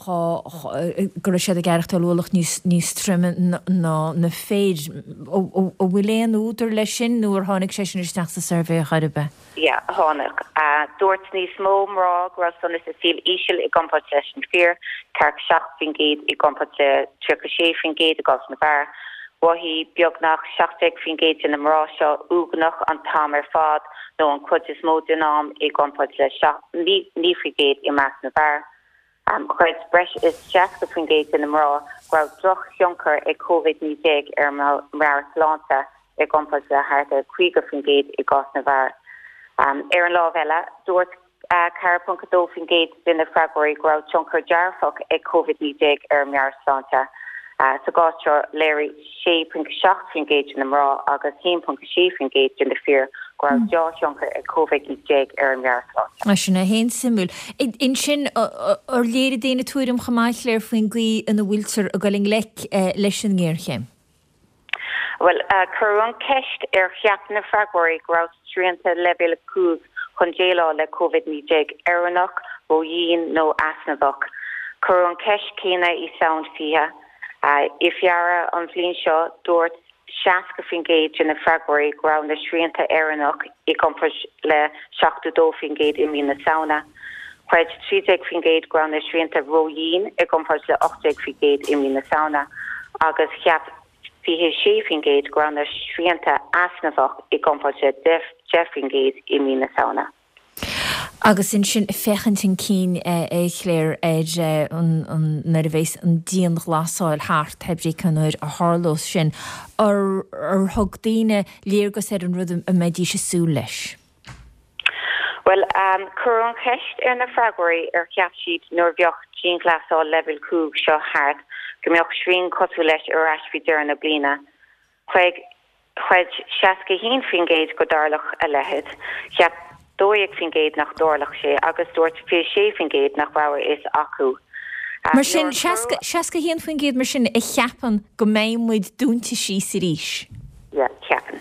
gur sé a geirachtalúlach níos trimme ná na féid ó bhfuléon útar lei sin nuair tháinig sé sin isteach sa survé a chuidirbe. Ja, tháinig. Dúirt níos mó mrá gur son is a síl ísil I gompas leis an fear, carc seach fin géad I gompas le tríocha sé fin géad a gas na bhar. Wahí beagnach seachtag fin géad in na mrá seo úgnach an tamar fad nó an chud is mód in am I gompas le ní fin géad I meas na bhar. Chuid breis is seachtag fin géad in na mrá gur droch tionchar ag COVID nítéag ar mar sláinte I gompas le háirte chuige fin géad I gas na bhar. Um, ar an lábheile, dúirt uh, car punca dó fin géad in na February go raibh tionchar dearfach ag COVID nítéag ar mear sláinte. Uh, so gáisteo léirí sé punca seacht fin géad in na mrá agus ten punca sé fin géad in na fear go raibh deá tionchar ag COVID nítéag ar mear sláinte. A sinna hén simúl. In sin ar léir déana túirim chamáith léir faoin glí in na bhiltear a galing lec leis an ggéirchéim. Well, uh, Curran kecht er cheap na February grouse strenta level cúg chun le COVID nítéag aranach ó dhéon nó asnabach. Curran kecht céine I sound fiha. Uh, if yara an flin seo dúirt seaca fin géad in na February ground na strenta aranach I compras le seachtú dó fin géad I mína sauna. Chuid trídeag fin géad ground na strenta roín I compras le ochdeag fin géad I mína sauna. Agus cheap Fihe sé géad grana srianta asnafach I gompas def Jeffin géad I mína sauna. Agus in sin fechantin cín é chléir éid an nervvéis an díon glasáil háart hebrí canúir a hálós sin ar thug daine léargus ar an rudum a méidí se sú leis. Well, um, Curran kecht ar na February ar ceap siad nuair bheoch díon glasáil level cúg seo háart Gymioch srin cosú leis ar as fi dear na blina. Chuig chuid seaca hín fin géad go darlach a lehead. Cheap dóigh fin géad nach dorlach sé agus dúirt fé sé fin géad nach bhhair is acu. Mar sin seaca híon faoin géad mar sin i cheapan go méimmuid dúnta sí sa ríis. Ja, ceapan.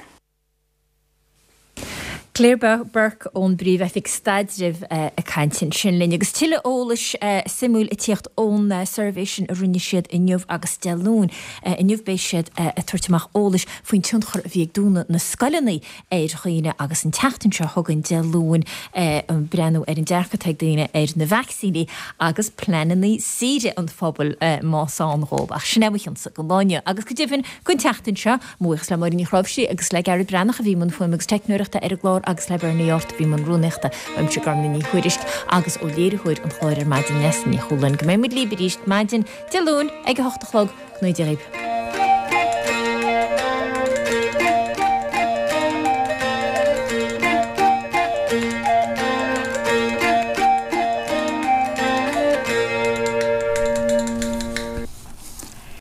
Claire Burke ón bríomhheith staidirh a caiintin sin linne, agus tuile ólais simúil i tíocht ón survey sin a rinne siad inniuh agus deún inniuh bééis siad a tuairteach ólais faoin túnchar a bhíag dúna na scalaí éidir chuoine agus an tetain seo thugann deún an brenn ar an dearchateag daine ar na vaccíní agus pleananaí siide an fphobal másáánrób ach sinnéhan sa go láine agus go dtíhann gon tetain seo muochs le marí chrobsí agus le gar brennach a bhí man fuimegus teicnuireachta ar glár agus le bernaíart bhí man rúneachta am se gar naní chuiriist agus ó léirúir an chláir maidin nesan í cholann go mé mid líberíist maidin deún ag go hochtalog nó deirib.